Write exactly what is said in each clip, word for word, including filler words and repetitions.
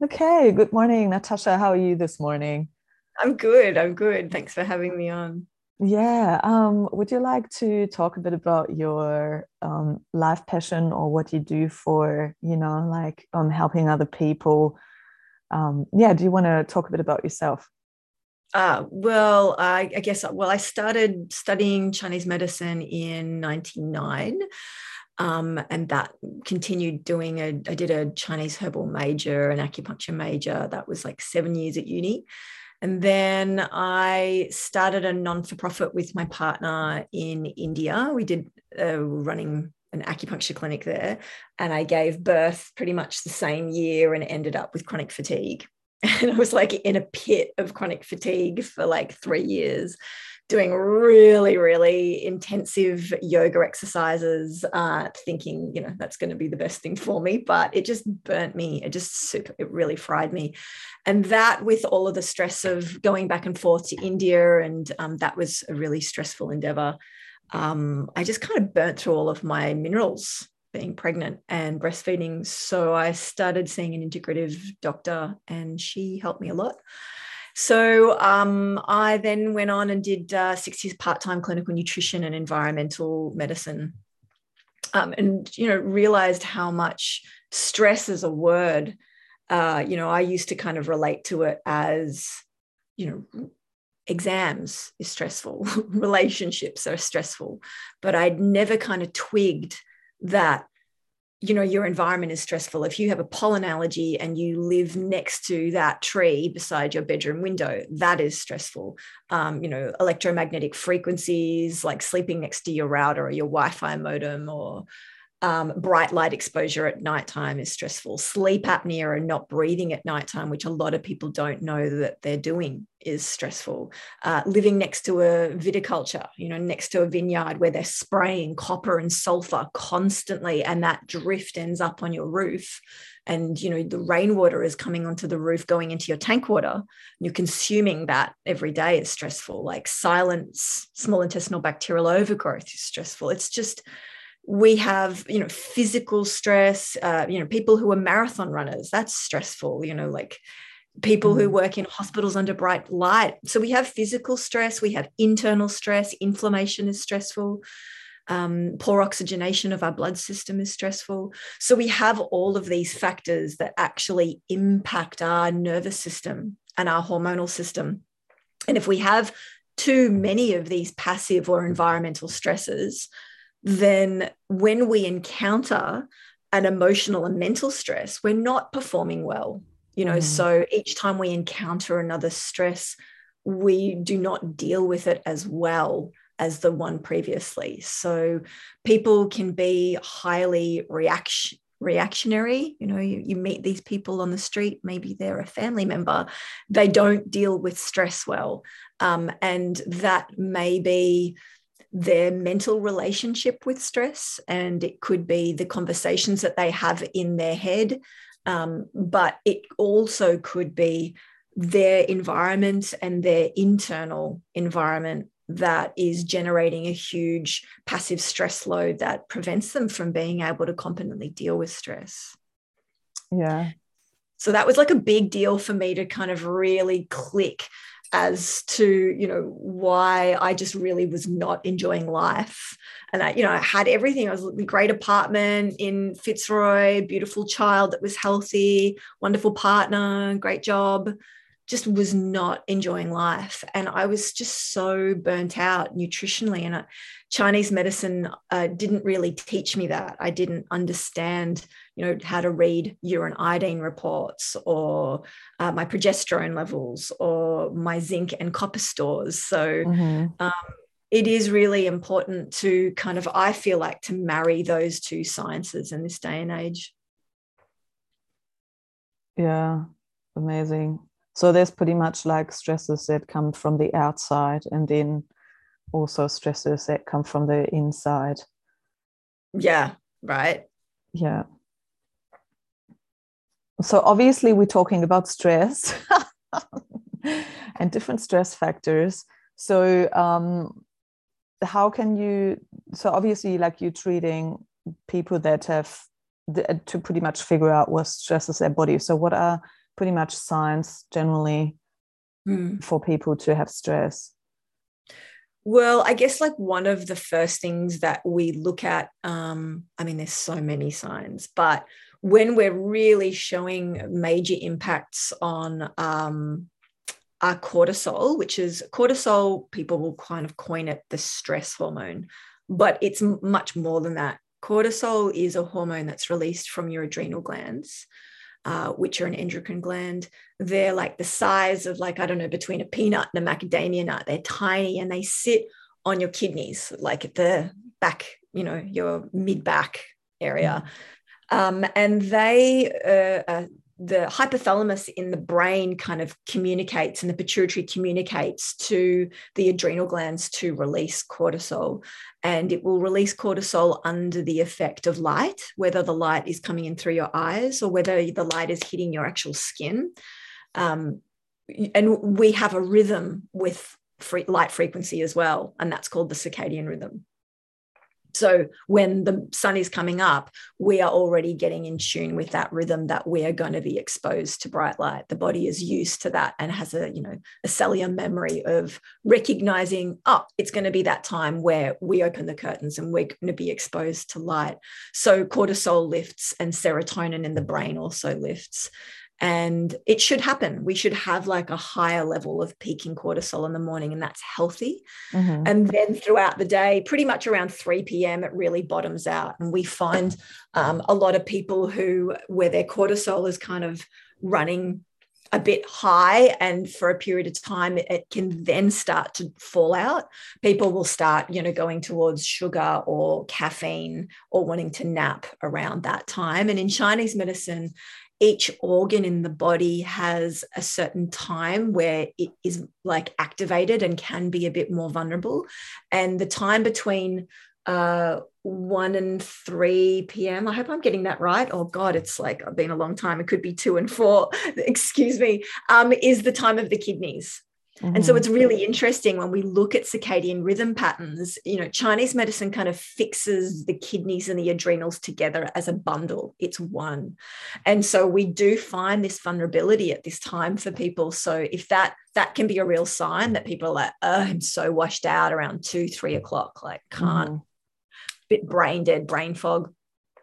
Okay, good morning, Natasha. How are you this morning? I'm good. I'm good. Thanks for having me on. Yeah, um, would you like to talk a bit about your um, life passion or what you do for, you know, like um, helping other people? Um, yeah, do you want to talk a bit about yourself? Uh, well, I, I guess, well, I started studying Chinese medicine in ninety-nine. Um, and that continued doing a, I did a Chinese herbal major, an acupuncture major. That was like seven years at uni. And then I started a non for profit with my partner in India. We did uh, running an acupuncture clinic there. And I gave birth pretty much the same year and ended up with chronic fatigue. And I was like in a pit of chronic fatigue for like three years, doing really, really intensive yoga exercises, uh, thinking, you know, that's going to be the best thing for me. But it just burnt me. It just super, it really fried me. And that with all of the stress of going back and forth to India, and um, that was a really stressful endeavor. Um, I just kind of burnt through all of my minerals being pregnant and breastfeeding. So I started seeing an integrative doctor, and she helped me a lot. So um, I then went on and did uh, six years part-time clinical nutrition and environmental medicine, um, and you know realized how much stress as a word. Uh, you know, I used to kind of relate to it as, you know, exams is stressful, relationships are stressful, but I'd never kind of twigged that, you know, your environment is stressful. If you have a pollen allergy and you live next to that tree beside your bedroom window, that is stressful. Um, you know, electromagnetic frequencies, like sleeping next to your router or your Wi-Fi modem, or um, bright light exposure at nighttime is stressful. Sleep apnea and not breathing at nighttime, which a lot of people don't know that they're doing, is stressful. Uh, living next to a viticulture, you know, next to a vineyard where they're spraying copper and sulfur constantly, and that drift ends up on your roof. And, you know, the rainwater is coming onto the roof, going into your tank water. You're consuming that every day is stressful. Like silence, small intestinal bacterial overgrowth is stressful. It's just, we have, you know, physical stress, uh, you know, people who are marathon runners, that's stressful, you know, like people who Mm. work in hospitals under bright light. So we have physical stress, we have internal stress, inflammation is stressful, um, poor oxygenation of our blood system is stressful. So we have all of these factors that actually impact our nervous system and our hormonal system. And if we have too many of these passive or environmental stresses, then when we encounter an emotional and mental stress, we're not performing well. You know, Mhm. so each time we encounter another stress, we do not deal with it as well as the one previously. So people can be highly reaction reactionary. You know, you, you meet these people on the street, maybe they're a family member, they don't deal with stress well. Um, and that may be their mental relationship with stress, and it could be the conversations that they have in their head, um, but it also could be their environment and their internal environment that is generating a huge passive stress load that prevents them from being able to competently deal with stress. Yeah. So that was like a big deal for me to kind of really click as to, you know, why I just really was not enjoying life. And I, you know, I had everything. I was in a great apartment in Fitzroy, beautiful child that was healthy, wonderful partner, great job, just was not enjoying life. And I was just so burnt out nutritionally. And I, Chinese medicine uh, didn't really teach me that. I didn't understand, you know, how to read urine iodine reports, or uh, my progesterone levels, or my zinc and copper stores. So Hmm. um, it is really important to kind of, I feel like, to marry those two sciences in this day and age. Yeah. Amazing. So there's pretty much like stresses that come from the outside and then also stresses that come from the inside. Yeah, right. Yeah. So obviously we're talking about stress and different stress factors. So um, how can you, so obviously like you're treating people that have to pretty much figure out what stresses their body. So what are pretty much science generally Mm. for people to have stress? Well, I guess like one of the first things that we look at, um, I mean, there's so many signs, but when we're really showing major impacts on um, our cortisol, which is cortisol, people will kind of coin it the stress hormone, but it's much more than that. Cortisol is a hormone that's released from your adrenal glands, uh, which are an endocrine gland. They're like the size of, like, I don't know, between a peanut and a macadamia nut. They're tiny and they sit on your kidneys, like at the back, you know, your mid back area. Mm. Um, and they, uh, uh, the hypothalamus in the brain kind of communicates, and the pituitary communicates to the adrenal glands to release cortisol. And it will release cortisol under the effect of light, whether the light is coming in through your eyes or whether the light is hitting your actual skin. Um, and we have a rhythm with free, light frequency as well, and that's called the circadian rhythm. So when the sun is coming up, we are already getting in tune with that rhythm that we are going to be exposed to bright light. The body is used to that and has a, you know, a cellular memory of recognizing, oh, it's going to be that time where we open the curtains and we're going to be exposed to light. So cortisol lifts and serotonin in the brain also lifts. And it should happen. We should have like a higher level of peaking cortisol in the morning, and that's healthy. Mm-hmm. And then throughout the day, pretty much around three p.m., it really bottoms out. And we find um, a lot of people who, where their cortisol is kind of running a bit high, and for a period of time, it, it can then start to fall out. People will start, you know, going towards sugar or caffeine or wanting to nap around that time. And in Chinese medicine, each organ in the body has a certain time where it is like activated and can be a bit more vulnerable. And the time between uh, one and three p.m., I hope I'm getting that right. Oh God, it's like, I've been a long time. It could be two and four, excuse me, um, is the time of the kidneys. Mm-hmm. And so it's really interesting when we look at circadian rhythm patterns. You know, Chinese medicine kind of fixes the kidneys and the adrenals together as a bundle. It's one. And so we do find this vulnerability at this time for people. So if that, that can be a real sign that people are like, oh, I'm so washed out around two, three o'clock, like can't, mm-hmm. bit brain dead, brain fog.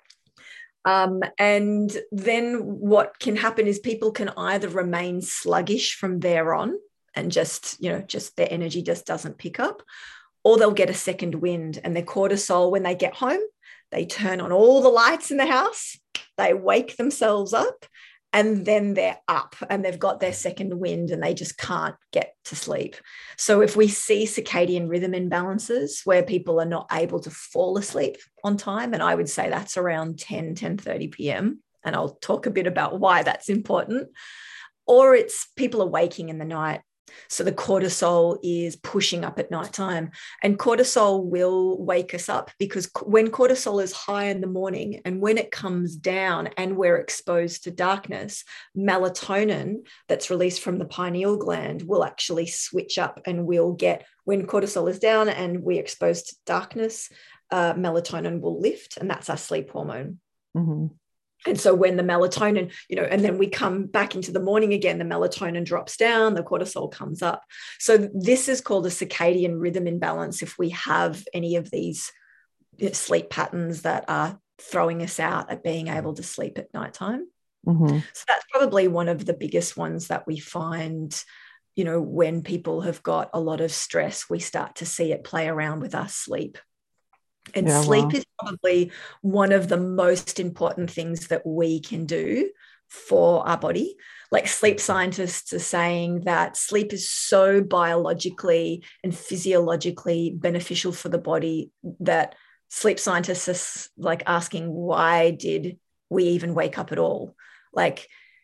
Um, and then what can happen is people can either remain sluggish from there on, and just, you know, just their energy just doesn't pick up, or they'll get a second wind, and their cortisol, when they get home, they turn on all the lights in the house, they wake themselves up, and then they're up and they've got their second wind and they just can't get to sleep. So if we see circadian rhythm imbalances where people are not able to fall asleep on time, and I would say that's around ten, ten thirty p.m., and I'll talk a bit about why that's important, or it's people are waking in the night. So the cortisol is pushing up at nighttime, and cortisol will wake us up, because when cortisol is high in the morning and when it comes down and we're exposed to darkness, melatonin that's released from the pineal gland will actually switch up, and we'll get, when cortisol is down and we're exposed to darkness, uh, melatonin will lift, and that's our sleep hormone. Mm-hmm. And so when the melatonin, you know, and then we come back into the morning again, the melatonin drops down, the cortisol comes up. So this is called a circadian rhythm imbalance if we have any of these sleep patterns that are throwing us out at being able to sleep at nighttime. Mm-hmm. So that's probably one of the biggest ones that we find, you know, when people have got a lot of stress, we start to see it play around with our sleep. And yeah, sleep wow. is probably one of the most important things that we can do for our body. Like, sleep scientists are saying that sleep is so biologically and physiologically beneficial for the body that sleep scientists are like asking, why did we even wake up at all? Like,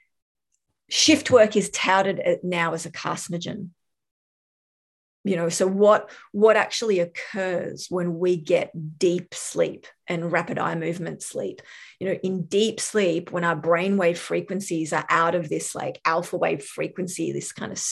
shift work is touted now as a carcinogen. You know, so what, what actually occurs when we get deep sleep and rapid eye movement sleep? You know, in deep sleep, when our brainwave frequencies are out of this like alpha wave frequency, this kind of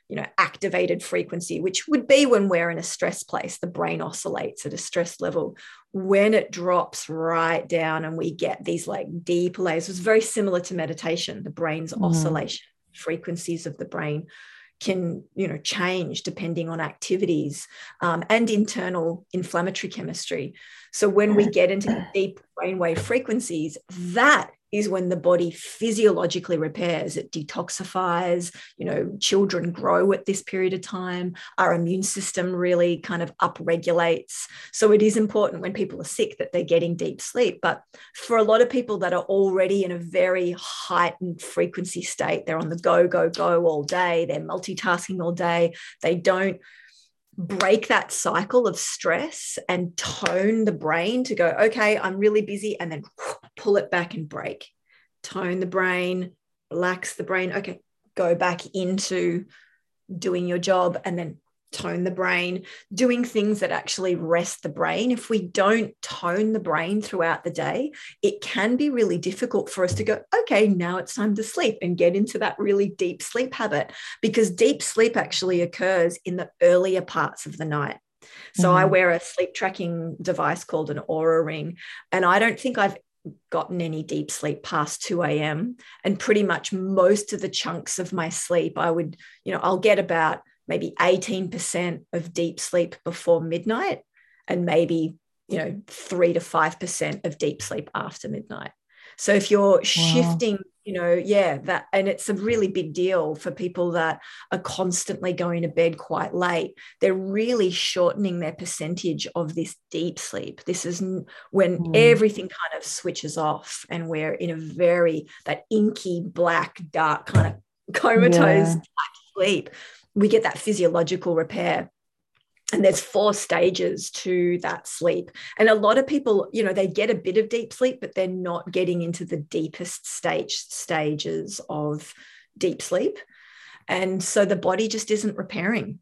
you know, activated frequency, which would be when we're in a stress place, the brain oscillates at a stress level. When it drops right down and we get these like deep layers, it's very similar to meditation. The brain's mm. oscillation, frequencies of the brain can, you know, change depending on activities um, and internal inflammatory chemistry. So when we get into deep brainwave frequencies, that is when the body physiologically repairs. It detoxifies, you know, children grow at this period of time. Our immune system really kind of upregulates. So it is important when people are sick that they're getting deep sleep. But for a lot of people that are already in a very heightened frequency state, they're on the go, go, go all day, they're multitasking all day, they don't break that cycle of stress and tone the brain to go, okay, I'm really busy, and then pull it back and break. Tone the brain, relax the brain. Okay, go back into doing your job, and then tone the brain, doing things that actually rest the brain. If we don't tone the brain throughout the day, it can be really difficult for us to go, okay, now it's time to sleep, and get into that really deep sleep habit, because deep sleep actually occurs in the earlier parts of the night. So mm-hmm. I wear a sleep tracking device called an Oura Ring, and I don't think I've gotten any deep sleep past two a.m. And pretty much most of the chunks of my sleep, I would, you know, I'll get about maybe eighteen percent of deep sleep before midnight, and maybe, you know, three to five percent of deep sleep after midnight. So if you're wow. shifting, you know, yeah, that, and it's a really big deal for people that are constantly going to bed quite late. They're really shortening their percentage of this deep sleep. This is when mm. everything kind of switches off, and we're in a very, that inky, black, dark kind of comatose yeah. sleep. We get that physiological repair. And there's four stages to that sleep. And a lot of people, you know, they get a bit of deep sleep, but they're not getting into the deepest stage stages of deep sleep. And so the body just isn't repairing.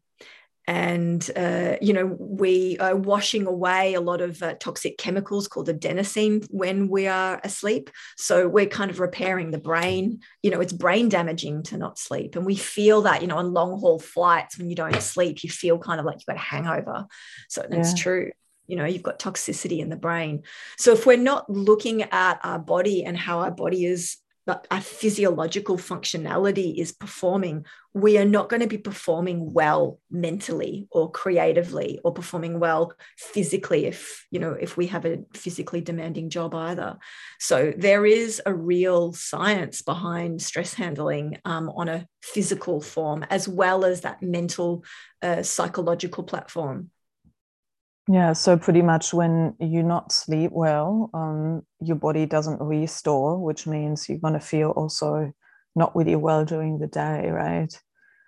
And, uh, you know, we are washing away a lot of uh, toxic chemicals called adenosine when we are asleep. So we're kind of repairing the brain. You know, it's brain damaging to not sleep. And we feel that, you know, on long haul flights, when you don't sleep, you feel kind of like you've got a hangover. So that's yeah. true. You know, you've got toxicity in the brain. So if we're not looking at our body and how our body is, but our physiological functionality is performing, we are not going to be performing well mentally or creatively, or performing well physically if, you know, if we have a physically demanding job either. So there is a real science behind stress handling um, on a physical form, as well as that mental, uh, psychological platform. Yeah, so pretty much when you not sleep well, um, your body doesn't restore, which means you're going to feel also not really well during the day, right?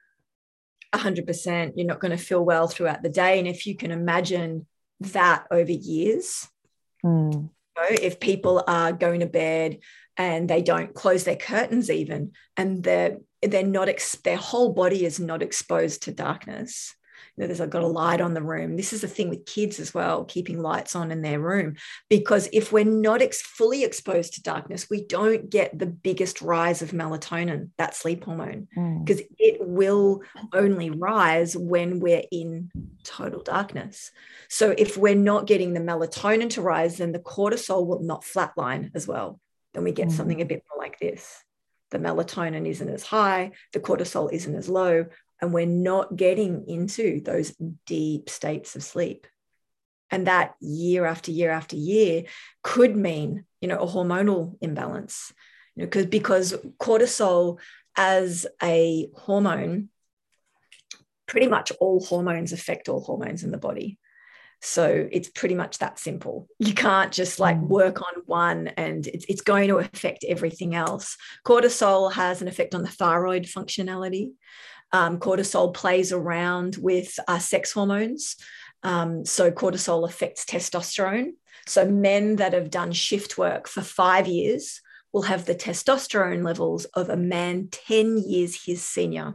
A hundred percent. You're not going to feel well throughout the day. And if you can imagine that over years, mm. you know, if people are going to bed and they don't close their curtains even, and they're, they're not, ex- their whole body is not exposed to darkness. You know, there's I've got a light on the room. This is the thing with kids as well, keeping lights on in their room, because if we're not ex- fully exposed to darkness, we don't get the biggest rise of melatonin, that sleep hormone, because mm. it will only rise when we're in total darkness. So if we're not getting the melatonin to rise, then the cortisol will not flatline as well. Then we get mm. something a bit more like this. The melatonin isn't as high, the cortisol isn't as low, and we're not getting into those deep states of sleep. And that year after year after year could mean, you know, a hormonal imbalance, you know, because, because cortisol as a hormone, pretty much all hormones affect all hormones in the body. So it's pretty much that simple. You can't just like work on one and it's, it's going to affect everything else. Cortisol has an effect on the thyroid functionality. Um, cortisol plays around with uh, sex hormones. Um, so cortisol affects testosterone. So men that have done shift work for five years will have the testosterone levels of a man ten years his senior.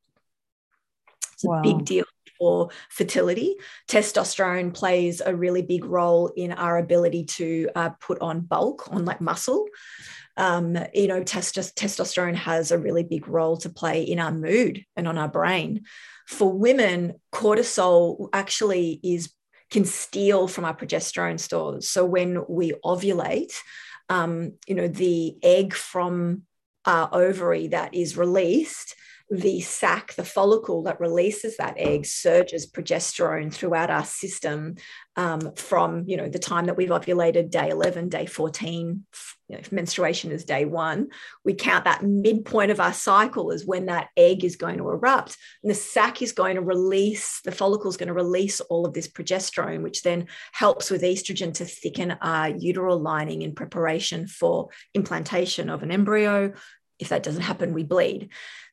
It's wow. a big deal for fertility. Testosterone plays a really big role in our ability to uh, put on bulk, on like muscle. Um, you know, testos- testosterone has a really big role to play in our mood and on our brain. For women, cortisol actually is can steal from our progesterone stores. So when we ovulate, um, you know, the egg from our ovary that is released, the sac, the follicle that releases that egg, surges progesterone throughout our system um, from, you know, the time that we've ovulated, day eleven, day fourteen, you know, if menstruation is day one, we count that midpoint of our cycle as when that egg is going to erupt. And the sac is going to release, the follicle is going to release all of this progesterone, which then helps with estrogen to thicken our uteral lining in preparation for implantation of an embryo. If that doesn't happen, we bleed.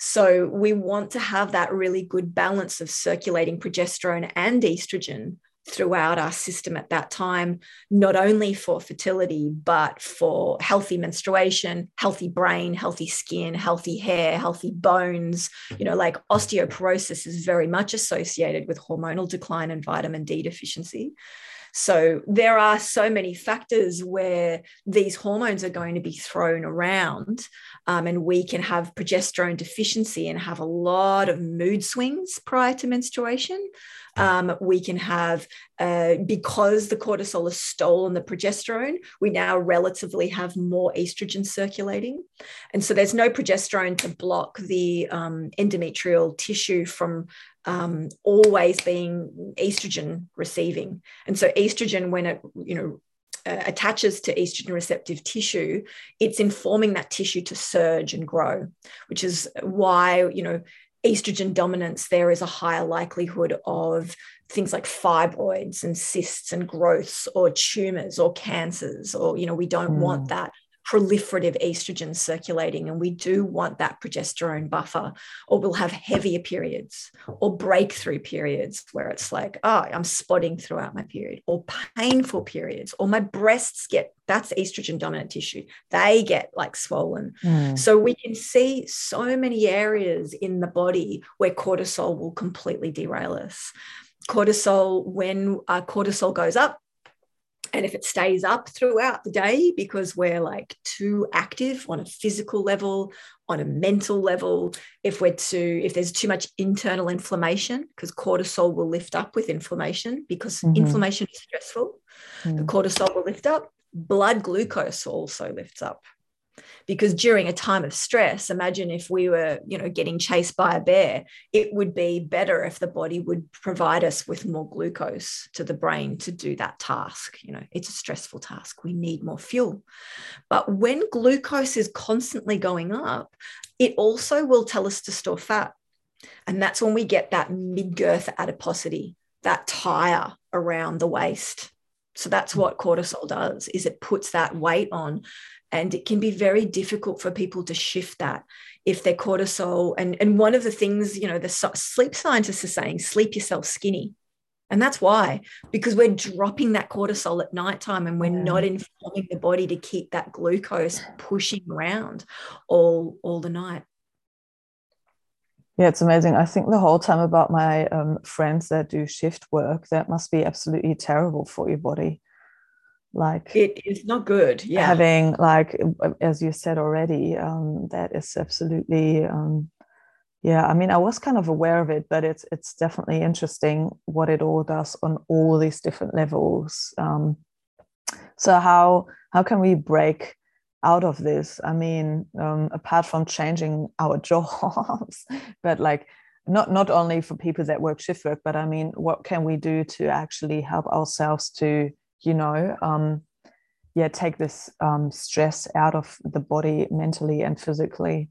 So we want to have that really good balance of circulating progesterone and estrogen throughout our system at that time, not only for fertility, but for healthy menstruation, healthy brain, healthy skin, healthy hair, healthy bones. You know, like osteoporosis is very much associated with hormonal decline and vitamin D deficiency. So there are so many factors where these hormones are going to be thrown around, um, and we can have progesterone deficiency and have a lot of mood swings prior to menstruation. Um, we can have, uh, because the cortisol has stolen the progesterone, we now relatively have more estrogen circulating. And so there's no progesterone to block the um, endometrial tissue from um, always being estrogen receiving. And so estrogen, when it, you know, uh, attaches to estrogen receptive tissue, it's informing that tissue to surge and grow, which is why, you know, estrogen dominance, there is a higher likelihood of things like fibroids and cysts and growths or tumors or cancers, or, you know, we don't mm. want that proliferative estrogen circulating, and we do want that progesterone buffer, or we'll have heavier periods or breakthrough periods where it's like, oh, I'm spotting throughout my period, or painful periods, or my breasts get, that's estrogen dominant tissue, they get like swollen. Mm. So we can see so many areas in the body where cortisol will completely derail us. Cortisol, when our cortisol goes up, and if it stays up throughout the day because we're like too active on a physical level, on a mental level, if we're too, if there's too much internal inflammation, because cortisol will lift up with inflammation, because mm-hmm. inflammation is stressful, mm. the cortisol will lift up. Blood glucose also lifts up. Because during a time of stress, imagine if we were, you know, getting chased by a bear, it would be better if the body would provide us with more glucose to the brain to do that task. You know, it's a stressful task. We need more fuel. But when glucose is constantly going up, it also will tell us to store fat. And that's when we get that mid-girth adiposity, that tire around the waist. So that's what cortisol does, is it puts that weight on. And it can be very difficult for people to shift that if their cortisol. And, and one of the things, you know, the sleep scientists are saying, sleep yourself skinny. And that's why, because we're dropping that cortisol at nighttime, and we're yeah. not informing the body to keep that glucose pushing around all, all the night. Yeah, it's amazing. I think the whole time about my um, friends that do shift work, that must be absolutely terrible for your body. Like, it is not good. Yeah. Having, like, as you said already, um, that is absolutely, um, yeah. I mean, I was kind of aware of it, but it's it's definitely interesting what it all does on all these different levels. Um, so how how can we break out of this? I mean, um, apart from changing our jobs, but like not not only for people that work shift work, but I mean, what can we do to actually help ourselves to, you know, um, yeah, take this um, stress out of the body mentally and physically?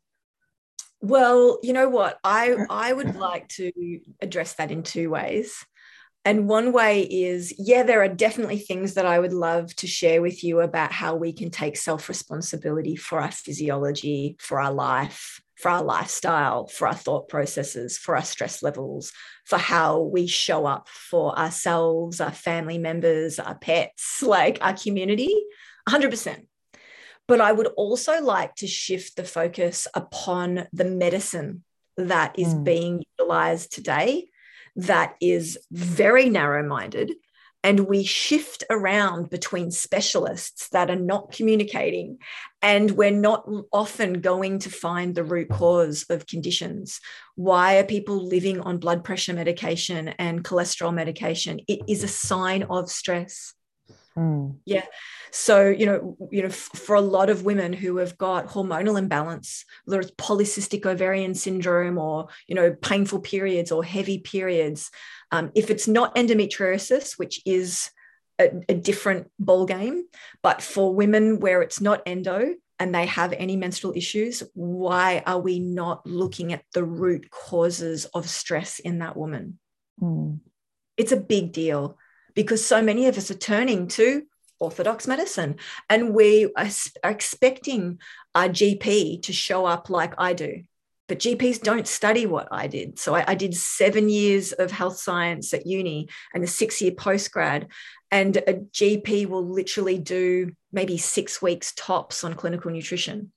Well, you know what, I, I would like to address that in two ways. And one way is, yeah, there are definitely things that I would love to share with you about how we can take self-responsibility for our physiology, for our life, for our lifestyle, for our thought processes, for our stress levels, for how we show up for ourselves, our family members, our pets, like our community, one hundred percent. But I would also like to shift the focus upon the medicine that is mm. being utilized today, that is very narrow-minded and we shift around between specialists that are not communicating, and we're not often going to find the root cause of conditions. Why are people living on blood pressure medication and cholesterol medication? It is a sign of stress. Mm. Yeah. So, you know, you know, f- for a lot of women who have got hormonal imbalance, whether it's polycystic ovarian syndrome or, you know, painful periods or heavy periods, um, if it's not endometriosis, which is a, a different ballgame, but for women where it's not endo and they have any menstrual issues, why are we not looking at the root causes of stress in that woman? Mm. It's a big deal, because so many of us are turning to orthodox medicine, and we are expecting our G P to show up like I do. But G Ps don't study what I did. So I, I did seven years of health science at uni and a six-year postgrad, and a G P will literally do maybe six weeks tops on clinical nutrition.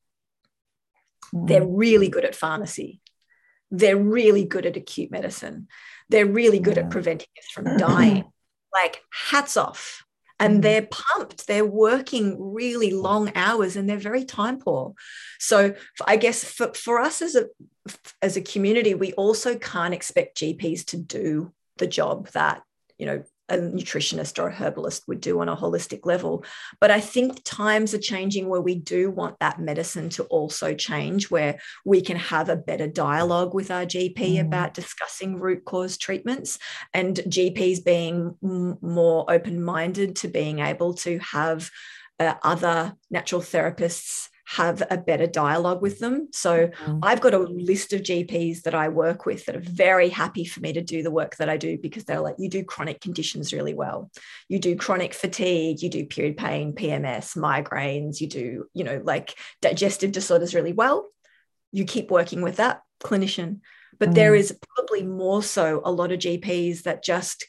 Mm. They're really good at pharmacy. They're really good at acute medicine. They're really good yeah. at preventing us from dying. Like, hats off. And mm. they're pumped. They're working really long hours and they're very time poor. So I guess for, for us as a, as a community, we also can't expect G Ps to do the job that, you know, a nutritionist or a herbalist would do on a holistic level. But I think times are changing where we do want that medicine to also change, where we can have a better dialogue with our G P mm. about discussing root cause treatments, and G Ps being m- more open-minded to being able to have uh, other natural therapists have a better dialogue with them. So mm. I've got a list of G Ps that I work with that are very happy for me to do the work that I do, because they're like, you do chronic conditions really well. You do chronic fatigue, you do period pain, P M S, migraines, you do, you know, like digestive disorders really well. You keep working with that clinician. But mm. there is probably more so a lot of G Ps that just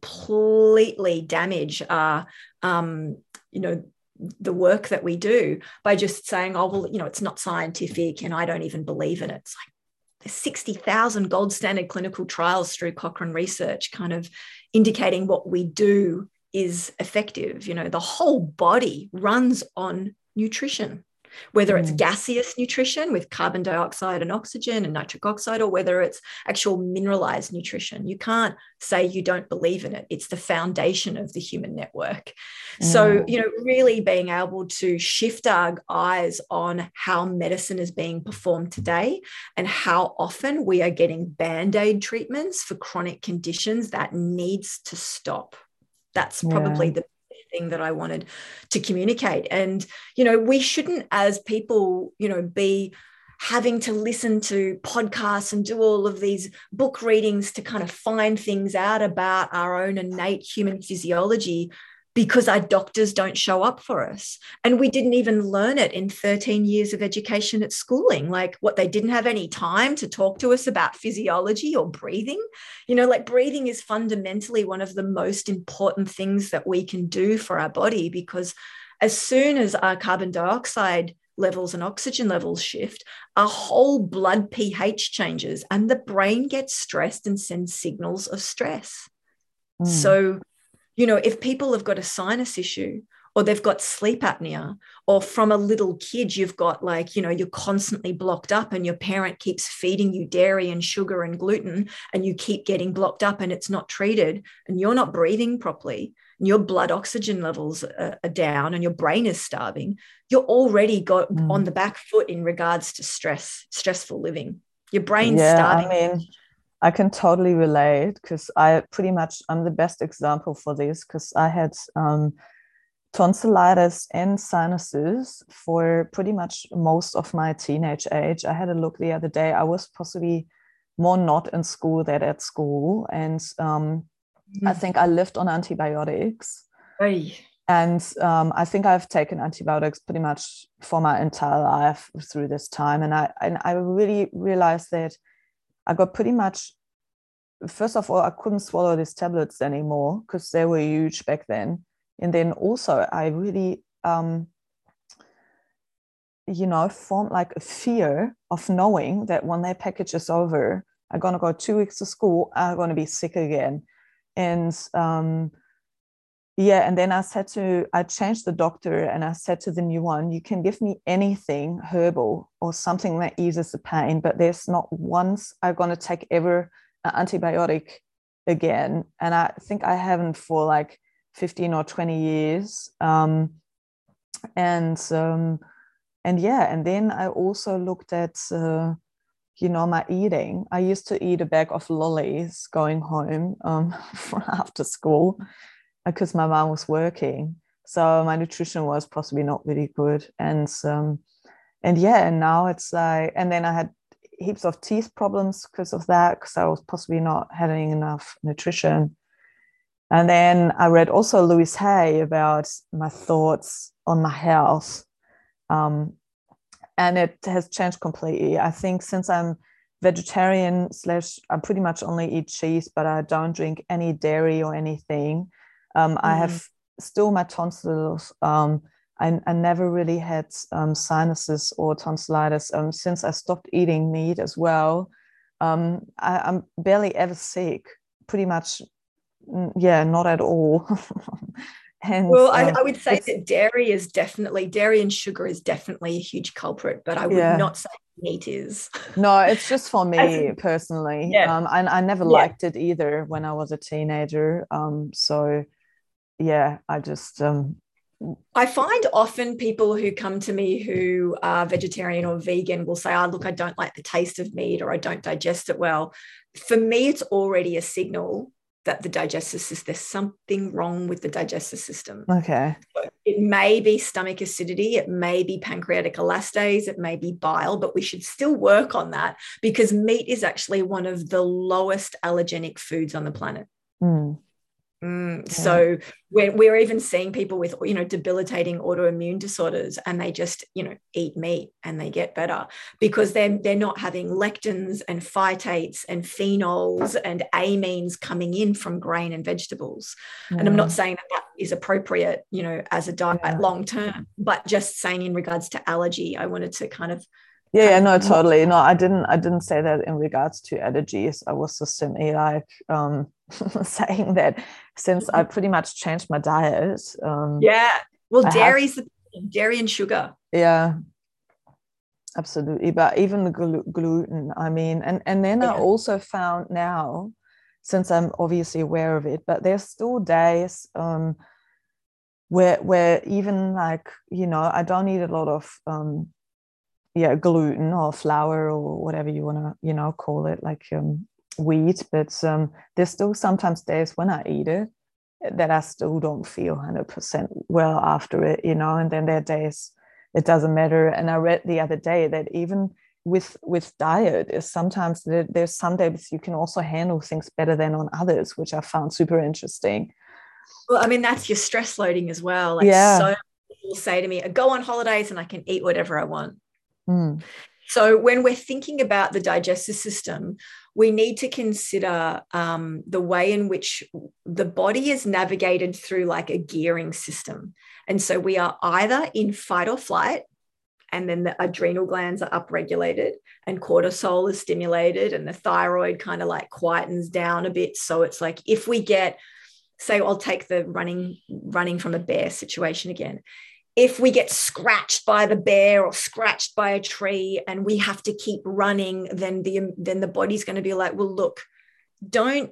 completely damage our, um, you know, the work that we do by just saying, oh, well, you know, it's not scientific and I don't even believe in it. It's like there's sixty thousand gold standard clinical trials through Cochrane Research kind of indicating what we do is effective. You know, the whole body runs on nutrition, whether it's mm. gaseous nutrition with carbon dioxide and oxygen and nitric oxide, or whether it's actual mineralized nutrition. You can't say you don't believe in it. It's the foundation of the human network. Mm. So, you know, really being able to shift our eyes on how medicine is being performed today and how often we are getting Band-Aid treatments for chronic conditions, that needs to stop. That's probably yeah. the thing that I wanted to communicate. And, you know, we shouldn't, as people, you know, be having to listen to podcasts and do all of these book readings to kind of find things out about our own innate human physiology, because our doctors don't show up for us. And we didn't even learn it in thirteen years of education at schooling. Like, what, they didn't have any time to talk to us about physiology or breathing. You know, like, breathing is fundamentally one of the most important things that we can do for our body, because as soon as our carbon dioxide levels and oxygen levels shift, our whole blood pH changes and the brain gets stressed and sends signals of stress. Mm. So, you know, if people have got a sinus issue, or they've got sleep apnea, or from a little kid, you've got, like, you know, you're constantly blocked up and your parent keeps feeding you dairy and sugar and gluten, and you keep getting blocked up and it's not treated, and you're not breathing properly, and your blood oxygen levels are, are down and your brain is starving, you're already got mm. on the back foot in regards to stress, stressful living. Your brain's yeah, starving. I mean, I can totally relate, because I pretty much, I'm the best example for this, because I had um, tonsillitis and sinuses for pretty much most of my teenage age. I had a look the other day. I was possibly more not in school than at school. And um, mm. I think I lived on antibiotics. Hey. And um, I think I've taken antibiotics pretty much for my entire life through this time. And I, and I really realized that I got pretty much, first of all, I couldn't swallow these tablets anymore because they were huge back then. And then also I really, um, you know, formed like a fear of knowing that when their package is over, I'm going to go two weeks to school, I'm going to be sick again. And um, yeah, and then I said to, I changed the doctor and I said to the new one, you can give me anything herbal or something that eases the pain, but there's not once I'm going to take ever an antibiotic again. And I think I haven't for like fifteen or twenty years. Um, and, um, and yeah, and then I also looked at, uh, you know, my eating. I used to eat a bag of lollies going home um, after school because my mom was working. So my nutrition was possibly not really good. And um, and yeah, and now it's like, and then I had heaps of teeth problems because of that, because I was possibly not having enough nutrition. And then I read also Louise Hay about my thoughts on my health. Um, and it has changed completely. I think since I'm vegetarian slash I pretty much only eat cheese, but I don't drink any dairy or anything. Um, mm. I have still my tonsils. Um, I, I never really had um, sinuses or tonsillitis um, since I stopped eating meat as well. Um, I, I'm barely ever sick, pretty much. Yeah, not at all. And well, I, um, I would say that dairy is definitely, dairy and sugar is definitely a huge culprit, but I would yeah. not say meat is. No, it's just for me personally. Yeah. Um, and I never yeah. liked it either when I was a teenager. Um, so yeah, I just um I find often people who come to me who are vegetarian or vegan will say, oh, look, I don't like the taste of meat or I don't digest it well. For me, it's already a signal that the digestive system, there's something wrong with the digestive system. Okay. So it may be stomach acidity, it may be pancreatic elastase, it may be bile, but we should still work on that because meat is actually one of the lowest allergenic foods on the planet. Mm. Mm, yeah. So we're, we're even seeing people with, you know, debilitating autoimmune disorders and they just, you know, eat meat and they get better because they're, they're not having lectins and phytates and phenols and amines coming in from grain and vegetables. Yeah. And I'm not saying that that is appropriate, you know, as a diet yeah. long term, but just saying in regards to allergy, I wanted to kind of Yeah, yeah, no, totally. No, I didn't I didn't say that in regards to allergies. I was just simply like um saying that since I pretty much changed my diet. Um yeah. Well, dairy's have, the dairy and sugar. Yeah. Absolutely. But even the gl- gluten, I mean, and, and then yeah. I also found now, since I'm obviously aware of it, but there's still days um where where even like, you know, I don't eat a lot of um yeah, gluten or flour or whatever you want to, you know, call it, like um, wheat. But um, there's still sometimes days when I eat it that I still don't feel one hundred percent well after it, you know, and then there are days it doesn't matter. And I read the other day that even with with diet is sometimes there, there's some days you can also handle things better than on others, which I found super interesting. Well, I mean, that's your stress loading as well. Like yeah. so many people say to me, I go on holidays and I can eat whatever I want. Mm. So when we're thinking about the digestive system, we need to consider um, the way in which the body is navigated through like a gearing system. And so we are either in fight or flight, and then the adrenal glands are upregulated and cortisol is stimulated and the thyroid kind of like quietens down a bit. So it's like if we get, say, I'll take the running, running from a bear situation again. If we get scratched by the bear or scratched by a tree and we have to keep running, then the, then the body's going to be like, well, look, don't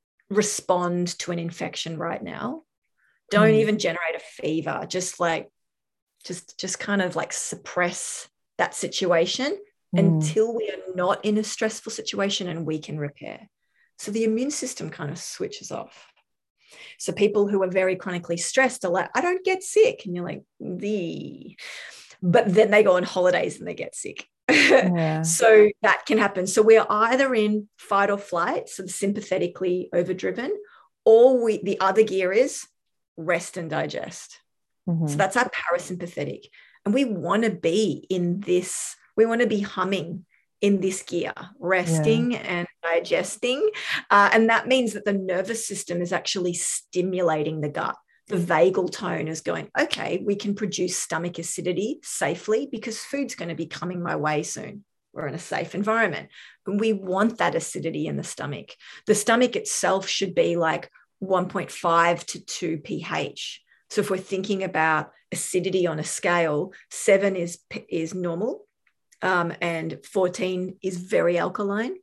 respond to an infection right now. Don't mm. even generate a fever. Just like, just, just kind of like suppress that situation mm. until we are not in a stressful situation and we can repair. So the immune system kind of switches off. So people who are very chronically stressed are like, I don't get sick. And you're like, the, but then they go on holidays and they get sick. Yeah. So that can happen. So we're either in fight or flight, so sympathetically overdriven, or we, the other gear is rest and digest. Mm-hmm. So that's our parasympathetic. And we want to be in this, we want to be humming in this gear, resting yeah. and digesting. Uh, and that means that the nervous system is actually stimulating the gut. The vagal tone is going, okay, we can produce stomach acidity safely because food's going to be coming my way soon. We're in a safe environment. And we want that acidity in the stomach. The stomach itself should be like one point five to two pH. So if we're thinking about acidity on a scale, seven is, is normal, um, and fourteen is very alkaline.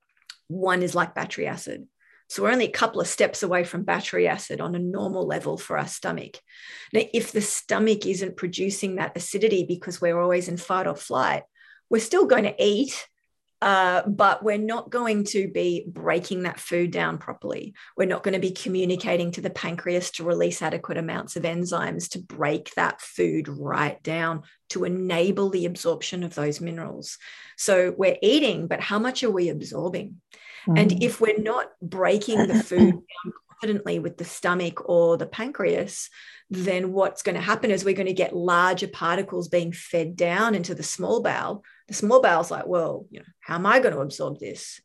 One is like battery acid. So we're only a couple of steps away from battery acid on a normal level for our stomach. Now, if the stomach isn't producing that acidity because we're always in fight or flight, we're still going to eat, uh, but we're not going to be breaking that food down properly. We're not going to be communicating to the pancreas to release adequate amounts of enzymes to break that food right down to enable the absorption of those minerals. So we're eating, but how much are we absorbing? And if we're not breaking the food down confidently with the stomach or the pancreas, then what's going to happen is we're going to get larger particles being fed down into the small bowel. The small bowel's like, well, you know, how am I going to absorb this?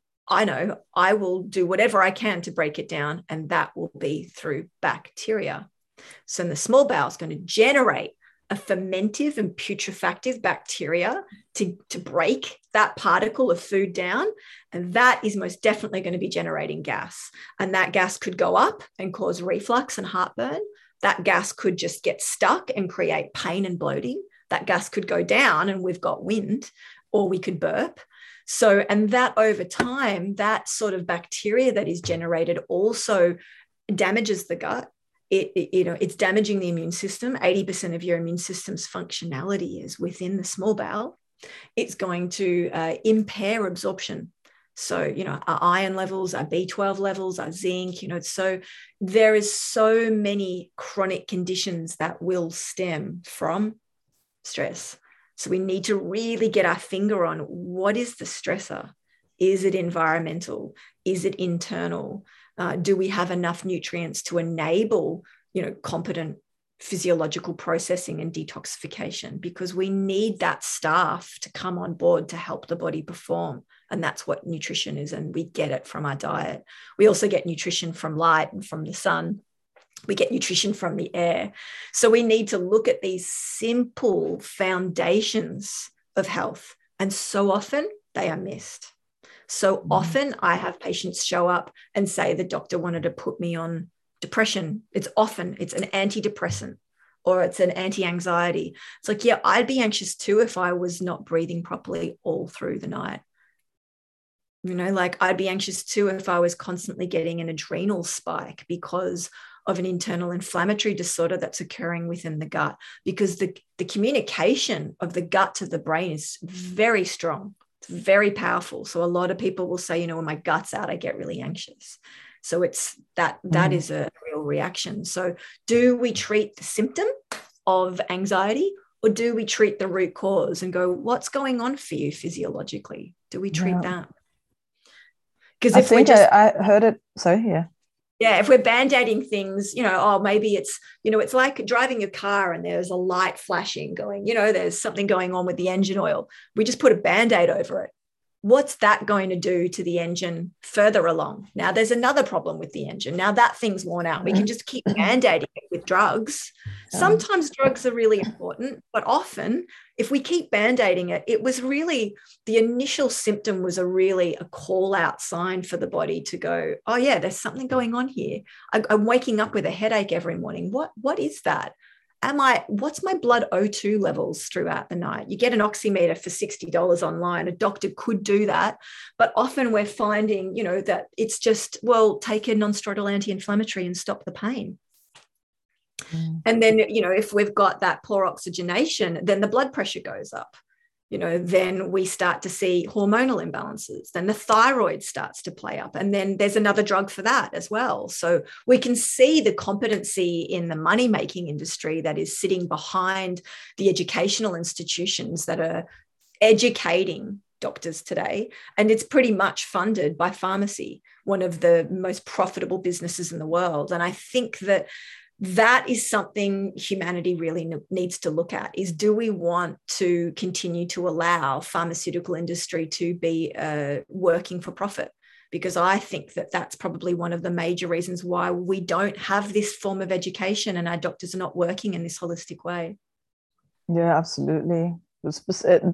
I know I will do whatever I can to break it down, and that will be through bacteria. So the small bowel is going to generate a fermentive and putrefactive bacteria to, to break that particle of food down. And that is most definitely going to be generating gas. And that gas could go up and cause reflux and heartburn. That gas could just get stuck and create pain and bloating. That gas could go down and we've got wind, or we could burp. So, and that over time, that sort of bacteria that is generated also damages the gut. It, it, you know, it's damaging the immune system. eighty percent of your immune system's functionality is within the small bowel. It's going to uh, impair absorption. So, you know, our iron levels, our B twelve levels, our zinc, you know, so there is so many chronic conditions that will stem from stress. So we need to really get our finger on what is the stressor? Is it environmental? Is it internal? Uh, do we have enough nutrients to enable, you know, competent physiological processing and detoxification? Because we need that staff to come on board to help the body perform. And that's what nutrition is. And we get it from our diet. We also get nutrition from light and from the sun. We get nutrition from the air. So we need to look at these simple foundations of health. And so often they are missed. So often I have patients show up and say the doctor wanted to put me on depression. It's often, it's an antidepressant or it's an anti-anxiety. It's like, yeah, I'd be anxious too if I was not breathing properly all through the night. You know, like I'd be anxious too if I was constantly getting an adrenal spike because of an internal inflammatory disorder that's occurring within the gut, because the, the communication of the gut to the brain is very strong. It's very powerful. So a lot of people will say, you know, when my gut's out, I get really anxious. So it's that, that mm. is a real reaction. So do we treat the symptom of anxiety, or do we treat the root cause and go, what's going on for you physiologically? Do we treat yeah. that? Because if we just, I, I heard it. Sorry, yeah. Yeah, if we're band-aiding things, you know, oh, maybe it's, you know, it's like driving a car and there's a light flashing going, you know, there's something going on with the engine oil. We just put a band-aid over it. What's that going to do to the engine further along? Now there's another problem with the engine. Now that thing's worn out. We can just keep band-aiding it with drugs. Sometimes drugs are really important, but often if we keep band-aiding it, it was really, the initial symptom was a really a call out sign for the body to go, oh yeah, there's something going on here. I, I'm waking up with a headache every morning. What, what is that? Am I, what's my blood O two levels throughout the night? You get an oximeter for sixty dollars online. A doctor could do that. But often we're finding, you know, that it's just, well, take a non-steroidal anti-inflammatory and stop the pain. Mm. And then, you know, if we've got that poor oxygenation, then the blood pressure goes up. You know, then we start to see hormonal imbalances. Then the thyroid starts to play up. And then there's another drug for that as well. So we can see the competency in the money-making industry that is sitting behind the educational institutions that are educating doctors today. And it's pretty much funded by pharmacy, one of the most profitable businesses in the world. And I think that that is something humanity really needs to look at, is do we want to continue to allow pharmaceutical industry to be uh, working for profit? Because I think that that's probably one of the major reasons why we don't have this form of education and our doctors are not working in this holistic way. Yeah, absolutely. It,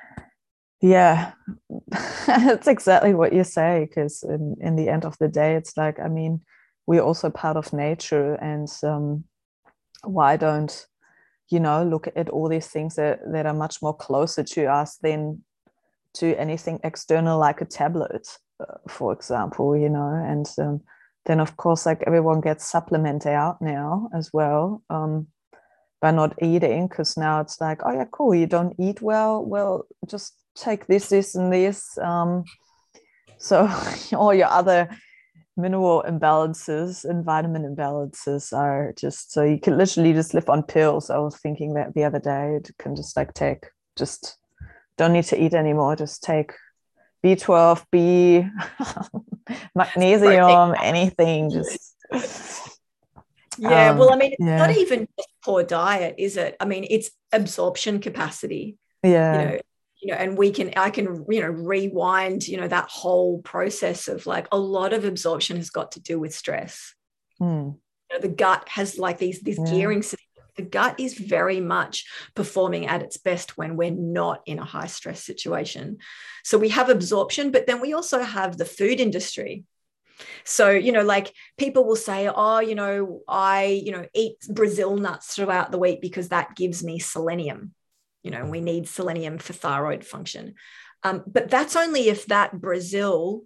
yeah, it's exactly what you say, because in, in the end of the day, it's like, I mean, we're also part of nature, and um, why don't, you know, look at all these things that, that are much more closer to us than to anything external, like a tablet, uh, for example, you know. And um, then of course, like, everyone gets supplement out now as well, um, by not eating, because now it's like, oh yeah, cool, you don't eat well, well, just take this, this, and this. Um, so all your other mineral imbalances and vitamin imbalances are just, so you can literally just live on pills. I was thinking that the other day, it can just like take, just don't need to eat anymore, just take B twelve, B, magnesium, anything, just yeah um well I mean, it's not yeah even just poor diet, is it? I mean, it's absorption capacity, you yeah know. You know, and we can, I can, you know, rewind, you know, that whole process of like, a lot of absorption has got to do with stress. mm, You know, the gut has like these these yeah gearing systems. The gut is very much performing at its best when we're not in a high stress situation. So we have absorption, but then we also have the food industry. So, you know, like, people will say, oh, you know, I, you know, eat Brazil nuts throughout the week because that gives me selenium. You know, we need selenium for thyroid function. Um, but that's only if that Brazil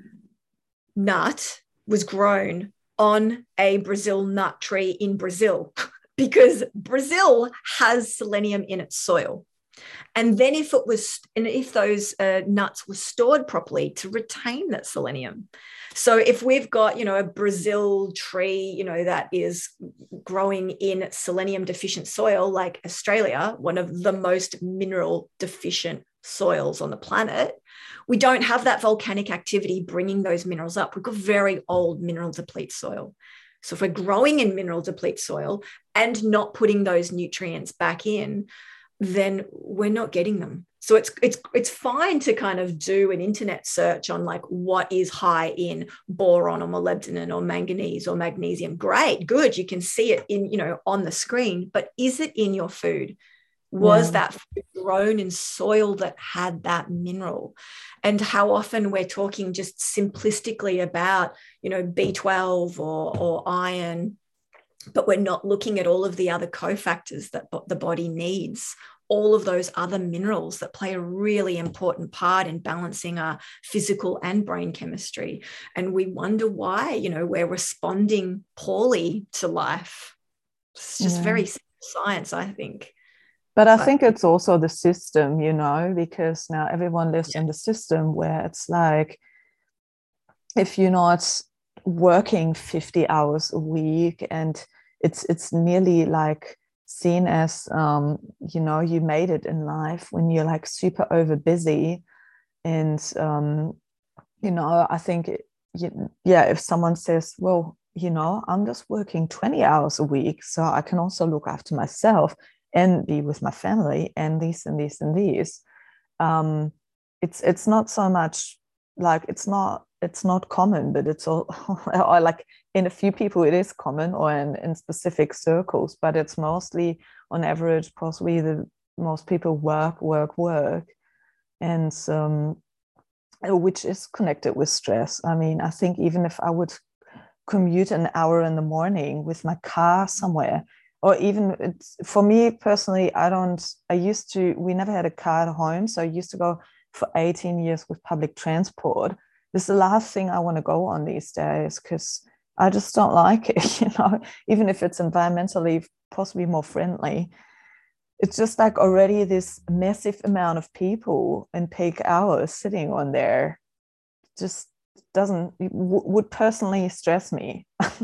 nut was grown on a Brazil nut tree in Brazil, because Brazil has selenium in its soil. And then if it was, and if those uh, nuts were stored properly to retain that selenium. So if we've got, you know, a Brazil tree, you know, that is growing in selenium deficient soil, like Australia, one of the most mineral deficient soils on the planet, we don't have that volcanic activity bringing those minerals up. We've got very old mineral deplete soil. So if we're growing in mineral deplete soil and not putting those nutrients back in, then we're not getting them. So it's it's it's fine to kind of do an internet search on like what is high in boron or molybdenum or manganese or magnesium. Great, good. You can see it in, you know, on the screen, but is it in your food? Was yeah that food grown in soil that had that mineral? And how often we're talking just simplistically about, you know, B twelve or, or iron, but we're not looking at all of the other cofactors that the body needs, all of those other minerals that play a really important part in balancing our physical and brain chemistry. And we wonder why, you know, we're responding poorly to life. It's just yeah very simple science, I think. but I But think it's also the system, you know, because now everyone lives yeah, in the system where it's like, if you're not working fifty hours a week, and it's it's nearly like seen as, um you know, you made it in life when you're like super over busy. And um you know, I think, you, yeah, if someone says, well, you know, I'm just working twenty hours a week, so I can also look after myself and be with my family and these and these and these, um it's it's not so much like, it's not it's not common, but it's all or like, in a few people it is common, or in, in specific circles, but it's mostly, on average, possibly the most people work work work. And um which is connected with stress. I mean, I think even if I would commute an hour in the morning with my car somewhere, or even, it's, for me personally, I don't, I used to, we never had a car at home, so I used to go for eighteen years with public transport. This is the last thing I want to go on these days, because I just don't like it, you know, even if it's environmentally possibly more friendly. It's just like already this massive amount of people in peak hours sitting on there, just doesn't, w- would personally stress me.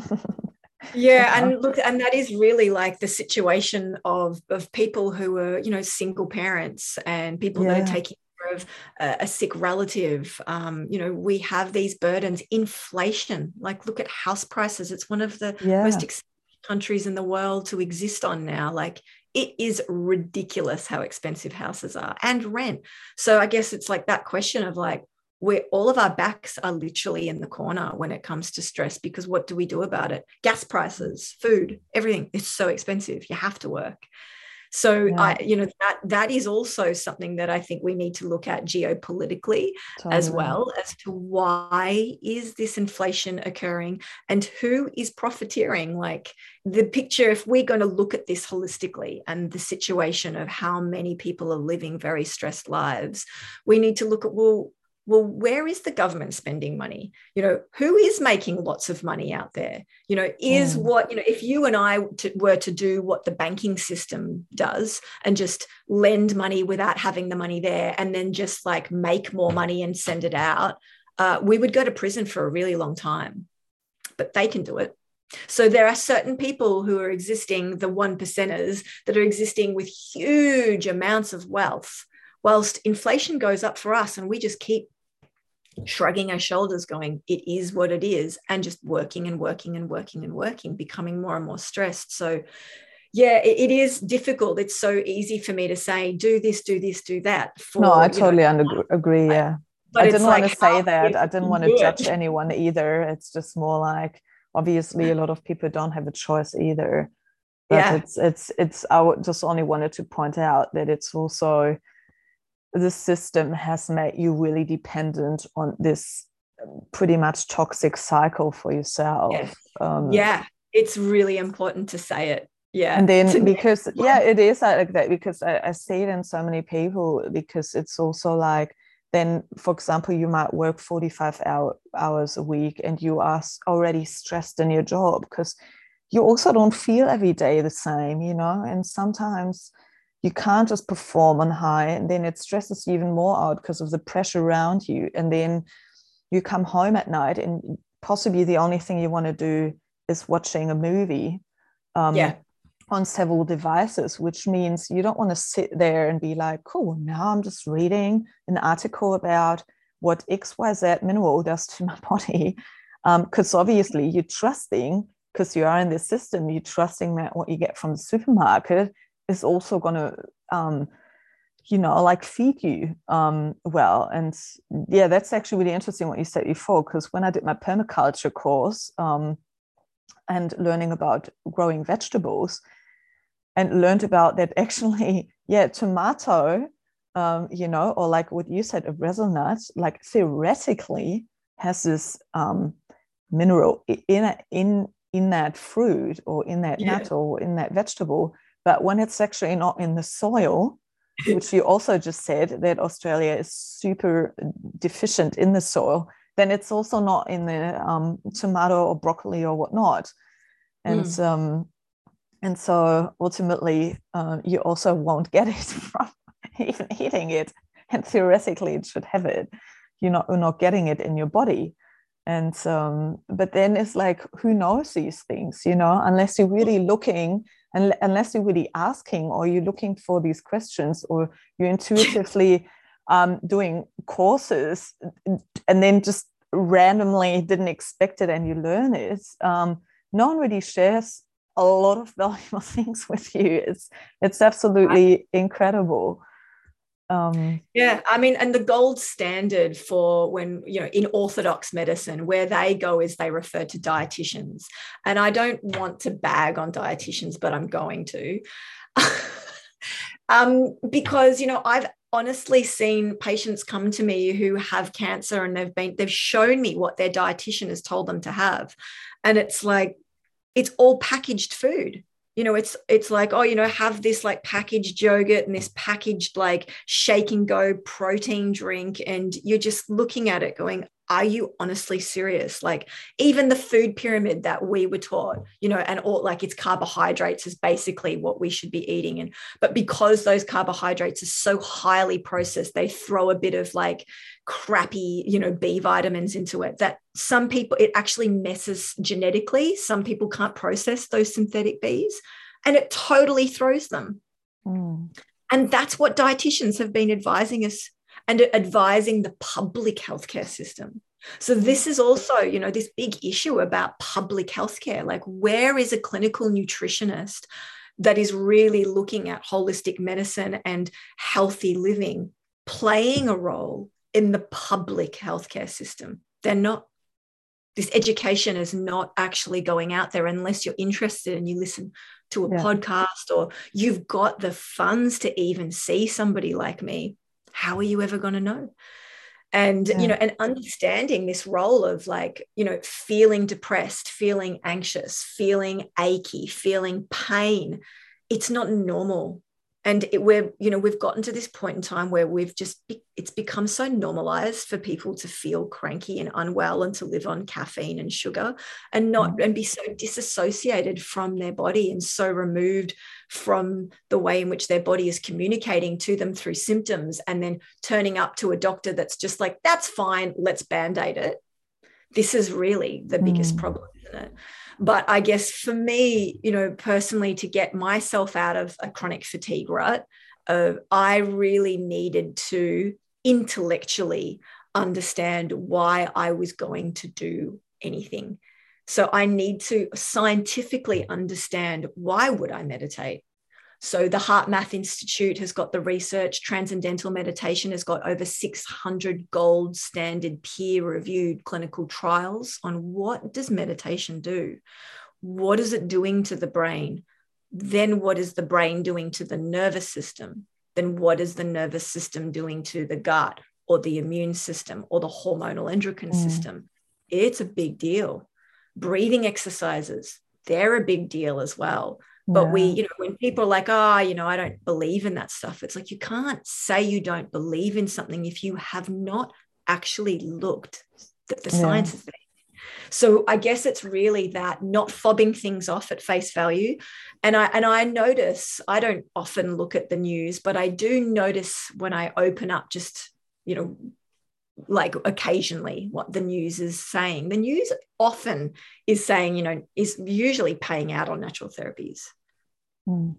You yeah, know? and look, and that is really like the situation of of people who are, you know, single parents and people that are Yeah, taking care of a, a sick relative. Um, you know, we have these burdens, inflation. Like, look at house prices. It's one of the most yeah, expensive countries in the world to exist on now. Like, it is ridiculous how expensive houses are, and rent. So I guess it's like that question of like, where all of our backs are literally in the corner when it comes to stress, because what do we do about it? Gas prices, food, everything is so expensive. You have to work. So Yeah, I, you know, that that is also something that I think we need to look at geopolitically as totally. well, as to why is this inflation occurring and who is profiteering. Like the picture, if we're going to look at this holistically and the situation of how many people are living very stressed lives, we need to look at, well, well, where is the government spending money? You know, who is making lots of money out there? You know, is Mm. what, you know, if you and I to, were to do what the banking system does and just lend money without having the money there and then just like make more money and send it out, uh, we would go to prison for a really long time. But they can do it. So there are certain people who are existing, the one percenters, that are existing with huge amounts of wealth, whilst inflation goes up for us and we just keep shrugging our shoulders going, it is what it is, and just working and working and working and working, becoming more and more stressed. So yeah, it, it is difficult. It's so easy for me to say, do this, do this, do that No, I for, you know, totally under- agree. Yeah. but I didn't it's want like, to say how that. many I of us didn't can want to do judge it? anyone either. It's just more like obviously a lot of people don't have a choice either. But Yeah. it's it's it's I just only wanted to point out that it's also the system has made you really dependent on this pretty much toxic cycle for yourself. Yes. Um, Yeah. It's really important to say it. Yeah. and then To because yeah, it is like that because I, I see it in so many people because it's also like then for example you might work forty-five hour, hours a week and you are already stressed in your job because you also don't feel every day the same, you know, and sometimes you can't just perform on high and then it stresses you even more out because of the pressure around you. And then you come home at night and possibly the only thing you want to do is watching a movie um, yeah. on several devices, which means you don't want to sit there and be like, cool, now I'm just reading an article about what X Y Z mineral does to my body. Because um, obviously you're trusting, because you are in this system, you're trusting that what you get from the supermarket is also going to, um, you know, like feed you um, well. And yeah, that's actually really interesting what you said before, because when I did my permaculture course um, and learning about growing vegetables, and learned about that actually, yeah, tomato, um, you know, or like what you said, a brazil nut, like theoretically has this um, mineral in in in that fruit or in that Yeah. nut or in that vegetable, but when it's actually not in the soil, which you also just said that Australia is super deficient in the soil, then it's also not in the um, tomato or broccoli or whatnot. And Mm. um, and so ultimately, uh, you also won't get it from even eating it. And theoretically, it should have it. You're not, you're not getting it in your body. And um, but then it's like, who knows these things, you know, unless you're really looking and unless you're really asking or you're looking for these questions or you're intuitively um, doing courses and then just randomly didn't expect it and you learn it. Um, no one really shares a lot of valuable things with you. It's it's absolutely incredible. Um, Yeah, I mean, and the gold standard for when, you know, in orthodox medicine, where they go is they refer to dietitians. And I don't want to bag on dietitians, but I'm going to. um, because, you know, I've honestly seen patients come to me who have cancer and they've been, they've shown me what their dietitian has told them to have. And it's like, it's all packaged food. You know, it's it's like, oh, you know, have this like packaged yogurt and this packaged like shake and go protein drink. And you're just looking at it going, are you honestly serious? Like even the food pyramid that we were taught, you know, and all like it's carbohydrates is basically what we should be eating. And but because those carbohydrates are so highly processed, they throw a bit of like crappy, you know, B vitamins into it that some people, it actually messes genetically. Some people can't process those synthetic Bs and it totally throws them. mm, And that's what dietitians have been advising us and advising the public healthcare system. So this is also, you know, this big issue about public healthcare. Like, where is a clinical nutritionist that is really looking at holistic medicine and healthy living playing a role in the public healthcare system? They're not. this education is not actually going out there unless you're interested and you listen to a yeah. podcast, or you've got the funds to even see somebody like me. How are you ever going to know? And, yeah. you know, and understanding this role of like, you know, feeling depressed, feeling anxious, feeling achy, feeling pain, it's not normal. And it, we're, you know, we've gotten to this point in time where we've just, be, it's become so normalized for people to feel cranky and unwell and to live on caffeine and sugar and not, mm-hmm. and be so disassociated from their body and so removed from the way in which their body is communicating to them through symptoms, and then turning up to a doctor that's just like, that's fine, let's Band-Aid it. This is really the biggest mm. problem, isn't it? But I guess for me, you know, personally, to get myself out of a chronic fatigue rut, uh, I really needed to intellectually understand why I was going to do anything. So I need to scientifically understand, why would I meditate? So the HeartMath Institute has got the research. Transcendental Meditation has got over six hundred gold standard peer-reviewed clinical trials on what does meditation do? What is it doing to the brain? Then what is the brain doing to the nervous system? Then what is the nervous system doing to the gut or the immune system or the hormonal endocrine mm. system? It's a big deal. Breathing exercises, they're a big deal as well. But yeah. we, you know, when people are like, oh, you know, I don't believe in that stuff, it's like, you can't say you don't believe in something if you have not actually looked that the yeah. science is there. So I guess it's really that, not fobbing things off at face value. And I and I notice, I don't often look at the news, but I do notice when I open up just, you know, like occasionally what the news is saying. The news often is saying, you know, is usually paying out on natural therapies. Mm.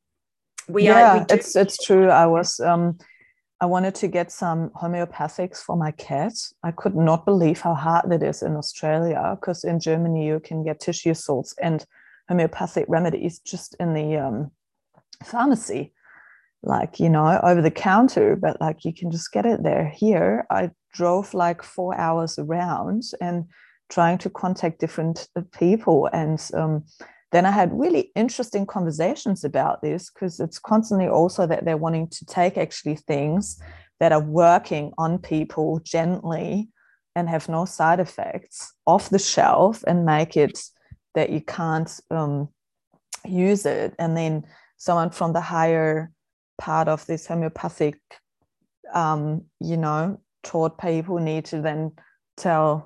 We yeah, are, we do- it's it's true. I was um I wanted to get some homeopathics for my cat. I could not believe how hard it is in Australia, because in Germany you can get tissue salts and homeopathic remedies just in the um, pharmacy, like, you know, over the counter, but like you can just get it there. Here, I drove like four hours around and trying to contact different people. And um, then I had really interesting conversations about this, because it's constantly also that they're wanting to take actually things that are working on people gently and have no side effects off the shelf and make it that you can't um, use it. And then someone from the higher part of this homeopathic, um, you know, taught people need to then tell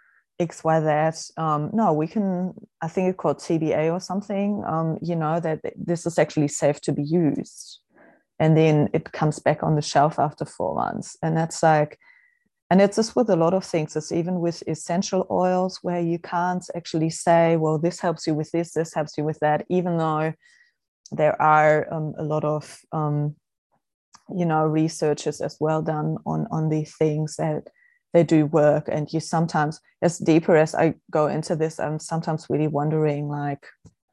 X Y Z, um, no, we can, I think it's called T B A or something, um, you know, that this is actually safe to be used. And then it comes back on the shelf after four months. And that's like, and it's just with a lot of things. It's even with essential oils where you can't actually say, well, this helps you with this, this helps you with that, even though there are um, a lot of, um, you know, researches as well done on, on these things that they do work. And you sometimes, as deeper as I go into this, I'm sometimes really wondering, like,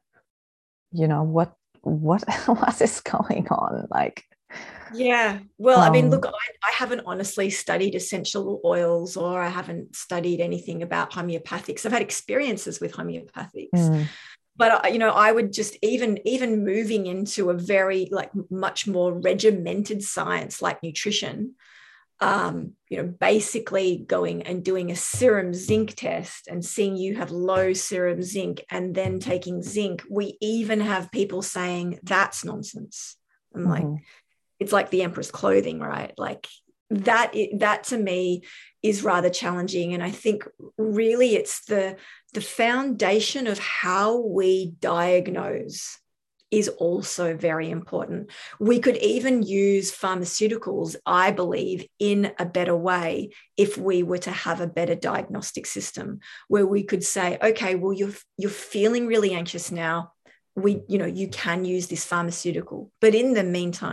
you know, what, what, what is going on? Like, yeah, well, um, I mean, look, I, I haven't honestly studied essential oils, or I haven't studied anything about homeopathics. I've had experiences with homeopathics. Mm. But, you know, I would just even, even moving into a very, like, much more regimented science like nutrition, um, you know, basically going and doing a serum zinc test and seeing you have low serum zinc and then taking zinc. We even have people saying that's nonsense. I'm mm-hmm. like, it's like the emperor's clothing, right? Like that, that to me is rather challenging. And I think really it's the, the foundation of how we diagnose is also very important. We could even use pharmaceuticals, I believe, in a better way if we were to have a better diagnostic system where we could say, okay, well, you're, you're feeling really anxious now. We, you know, you can use this pharmaceutical, but in the meantime,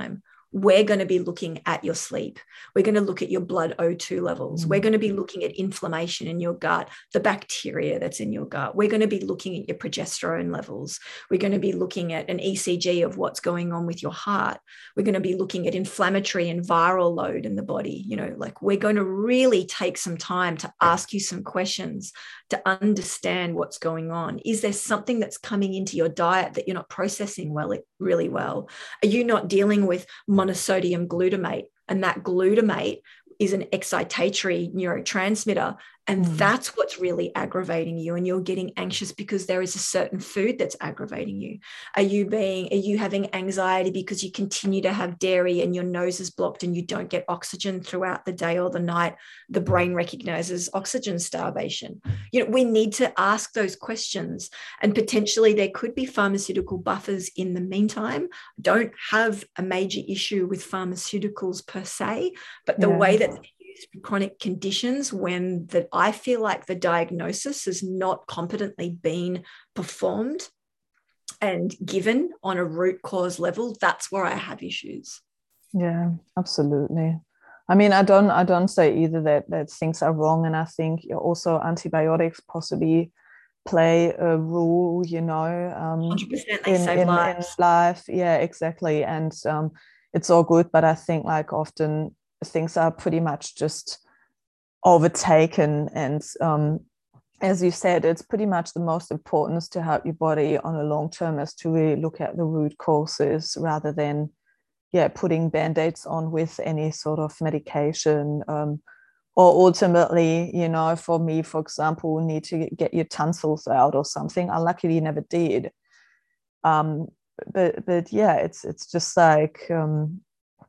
we're going to be looking at your sleep. We're going to look at your blood O two levels. Mm. We're going to be looking at inflammation in your gut, the bacteria that's in your gut. We're going to be looking at your progesterone levels. We're going to be looking at an E C G of what's going on with your heart. We're going to be looking at inflammatory and viral load in the body. You know, like we're going to really take some time to ask you some questions to understand what's going on. Is there something that's coming into your diet that you're not processing well, really well? Are you not dealing with monosodium glutamate? And that glutamate is an excitatory neurotransmitter. And mm. that's what's really aggravating you. And you're getting anxious because there is a certain food that's aggravating you. Are you being, are you having anxiety because you continue to have dairy and your nose is blocked and you don't get oxygen throughout the day or the night? The brain recognizes oxygen starvation. You know, we need to ask those questions, and potentially there could be pharmaceutical buffers in the meantime. Don't have a major issue with pharmaceuticals per se, but the yeah. way that for chronic conditions, when that I feel like the diagnosis has not competently been performed and given on a root cause level, that's where I have issues. Yeah, absolutely. I mean, I don't I don't say either that that things are wrong, and I think also antibiotics possibly play a role, you know, um, one hundred percent they in, save in, lives. in life. Yeah, exactly. And um, it's all good, but I think like often things are pretty much just overtaken, and um, as you said, it's pretty much the most important to help your body on a long term is to really look at the root causes rather than yeah putting band-aids on with any sort of medication, um, or ultimately, you know, for me, for example, need to get your tonsils out or something. I luckily never did, um, but but yeah, it's it's just like um,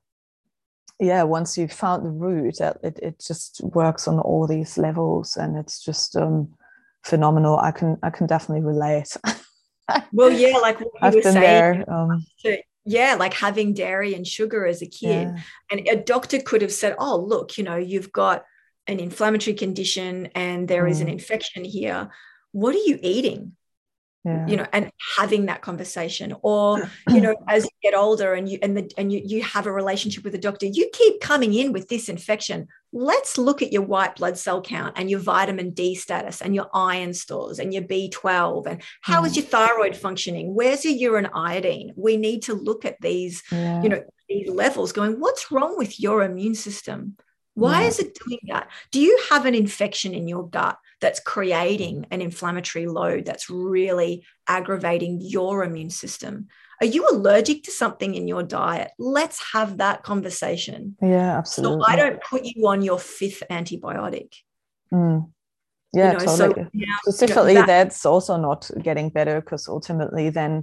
yeah, once you've found the root, it, it just works on all these levels, and it's just um, phenomenal. I can I can definitely relate. Well, yeah, like what you I've were been saying. there. Um, to, yeah, like having dairy and sugar as a kid. Yeah. And a doctor could have said, oh, look, you know, you've got an inflammatory condition and there mm. is an infection here. What are you eating? Yeah. You know, and having that conversation, or you know, as you get older and you and the and you you have a relationship with a doctor, you keep coming in with this infection. Let's look at your white blood cell count and your vitamin D status and your iron stores and your B twelve and how mm. is your thyroid functioning? Where's your urine iodine? We need to look at these, yeah. you know, these levels. Going, what's wrong with your immune system? Why yeah. is it doing that? Do you have an infection in your gut that's creating an inflammatory load that's really aggravating your immune system? Are you allergic to something in your diet? Let's have that conversation. Yeah, absolutely. So I don't put you on your fifth antibiotic. Mm. Yeah, you know, totally. So now, specifically, you know, that, that's also not getting better, because ultimately then,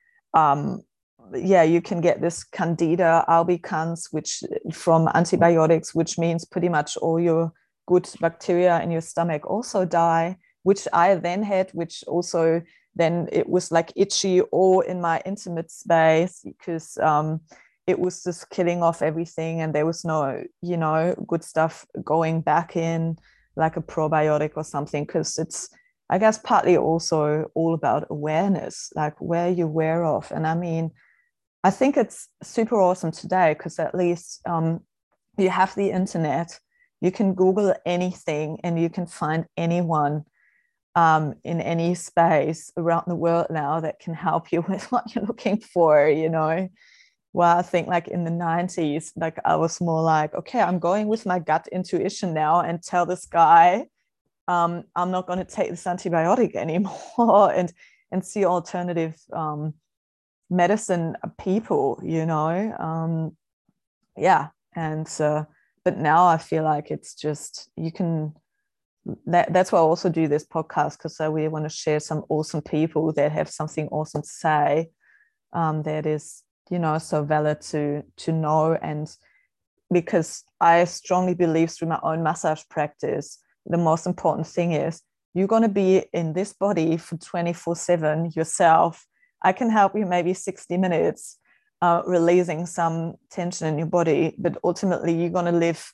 um, yeah, you can get this Candida albicans, which from antibiotics, which means pretty much all your good bacteria in your stomach also die, which I then had, which also then it was like itchy all in my intimate space, because um, it was just killing off everything, and there was no, you know, good stuff going back in, like a probiotic or something, because it's, I guess, partly also all about awareness, like where you're aware of. And I mean, I think it's super awesome today, because at least um, you have the internet. You can Google anything and you can find anyone um, in any space around the world now that can help you with what you're looking for, you know. Well, I think like in the nineties, like I was more like, okay, I'm going with my gut intuition now and tell this guy, um, I'm not going to take this antibiotic anymore, and and see alternative um, medicine people, you know. Um, yeah, and uh, but now I feel like it's just, you can, that, that's why I also do this podcast, because I really want to share some awesome people that have something awesome to say, um, that is, you know, so valid to to know. And because I strongly believe through my own massage practice, the most important thing is you're going to be in this body for twenty-four seven yourself. I can help you maybe sixty minutes uh, releasing some tension in your body, but ultimately you're going to live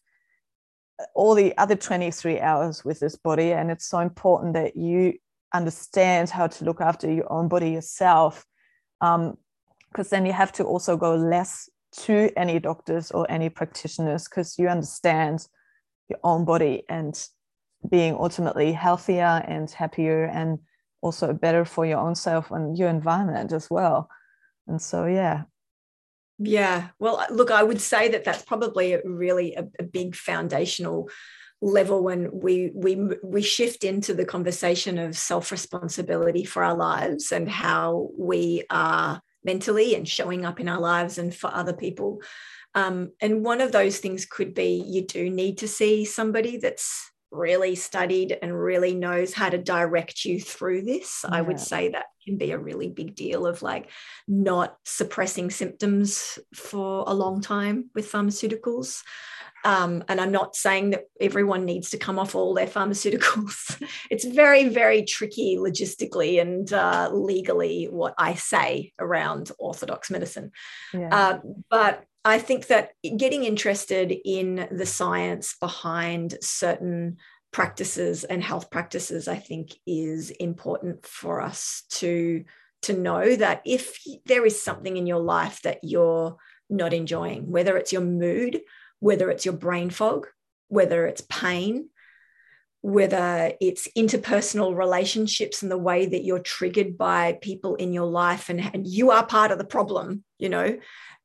all the other twenty-three hours with this body. And it's so important that you understand how to look after your own body yourself, um, because then you have to also go less to any doctors or any practitioners because you understand your own body and being ultimately healthier and happier and also better for your own self and your environment as well. And so, yeah. Yeah. Well, look, I would say that that's probably a really a, a big foundational level when we we we shift into the conversation of self-responsibility for our lives and how we are mentally and showing up in our lives and for other people. Um, and one of those things could be you do need to see somebody that's really studied and really knows how to direct you through this. Yeah. I would say that can be a really big deal of like not suppressing symptoms for a long time with pharmaceuticals. Um, and I'm not saying that everyone needs to come off all their pharmaceuticals. It's very, very tricky logistically and uh, legally what I say around orthodox medicine. Yeah. Uh, but I think that getting interested in the science behind certain practices and health practices, I think, is important for us to, to know that if there is something in your life that you're not enjoying, whether it's your mood, whether it's your brain fog, whether it's pain, whether it's interpersonal relationships and the way that you're triggered by people in your life and, and you are part of the problem, you know,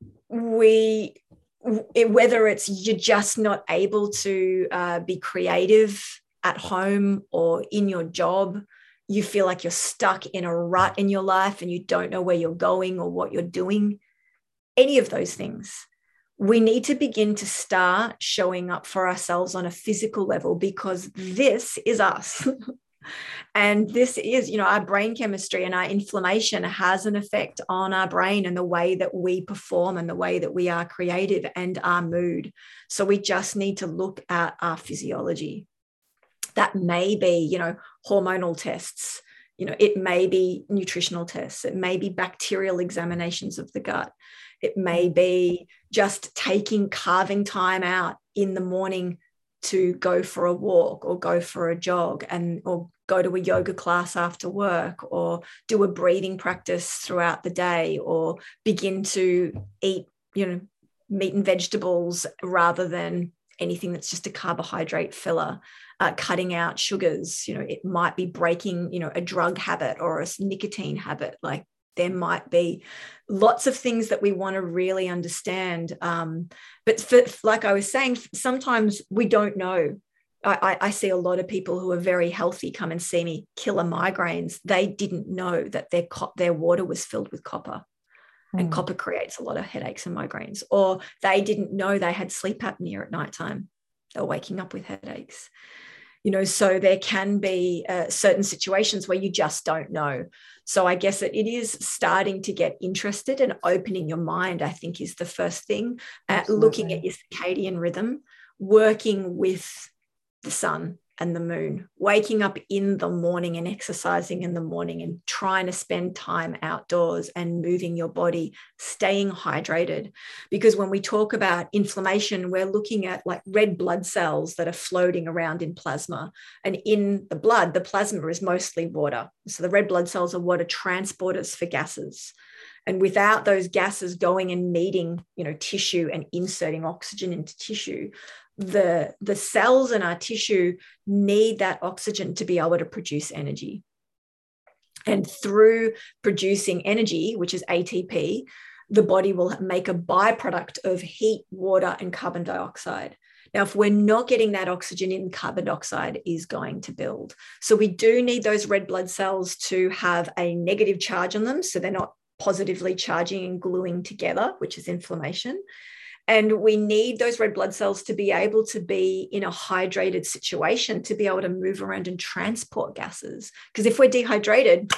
we, whether it's you're just not able to uh, be creative at home or in your job, you feel like you're stuck in a rut in your life and you don't know where you're going or what you're doing, any of those things. We need to begin to start showing up for ourselves on a physical level because this is us. And this is, you know, our brain chemistry and our inflammation has an effect on our brain and the way that we perform and the way that we are creative and our mood. So we just need to look at our physiology. That may be, you know, hormonal tests. You know, it may be nutritional tests. It may be bacterial examinations of the gut. It may be just taking carving time out in the morning to go for a walk or go for a jog and or go to a yoga class after work or do a breathing practice throughout the day or begin to eat, you know, meat and vegetables rather than anything that's just a carbohydrate filler, uh, cutting out sugars. You know, it might be breaking, you know, a drug habit or a nicotine habit. Like there might be lots of things that we want to really understand. Um, but for, like I was saying, sometimes we don't know. I, I see a lot of people who are very healthy come and see me, killer migraines. They didn't know that their, co- their water was filled with copper. And mm. copper creates a lot of headaches and migraines. Or they didn't know they had sleep apnea at nighttime. They're waking up with headaches. You know, so there can be uh, certain situations where you just don't know. So I guess it, it is starting to get interested and opening your mind, I think, is the first thing. Uh, looking at your circadian rhythm, working with the sun and the moon, waking up in the morning and exercising in the morning and trying to spend time outdoors and moving your body, staying hydrated. Because when we talk about inflammation, we're looking at like red blood cells that are floating around in plasma. And in the blood, the plasma is mostly water. So the red blood cells are water transporters for gases. And without those gases going and meeting, you know, tissue and inserting oxygen into tissue, the, the cells in our tissue need that oxygen to be able to produce energy. And through producing energy, which is A T P, the body will make a byproduct of heat, water, and carbon dioxide. Now, if we're not getting that oxygen in, carbon dioxide is going to build. So we do need those red blood cells to have a negative charge on them, so they're not positively charging and gluing together, which is inflammation. And we need those red blood cells to be able to be in a hydrated situation, to be able to move around and transport gases. Because if we're dehydrated,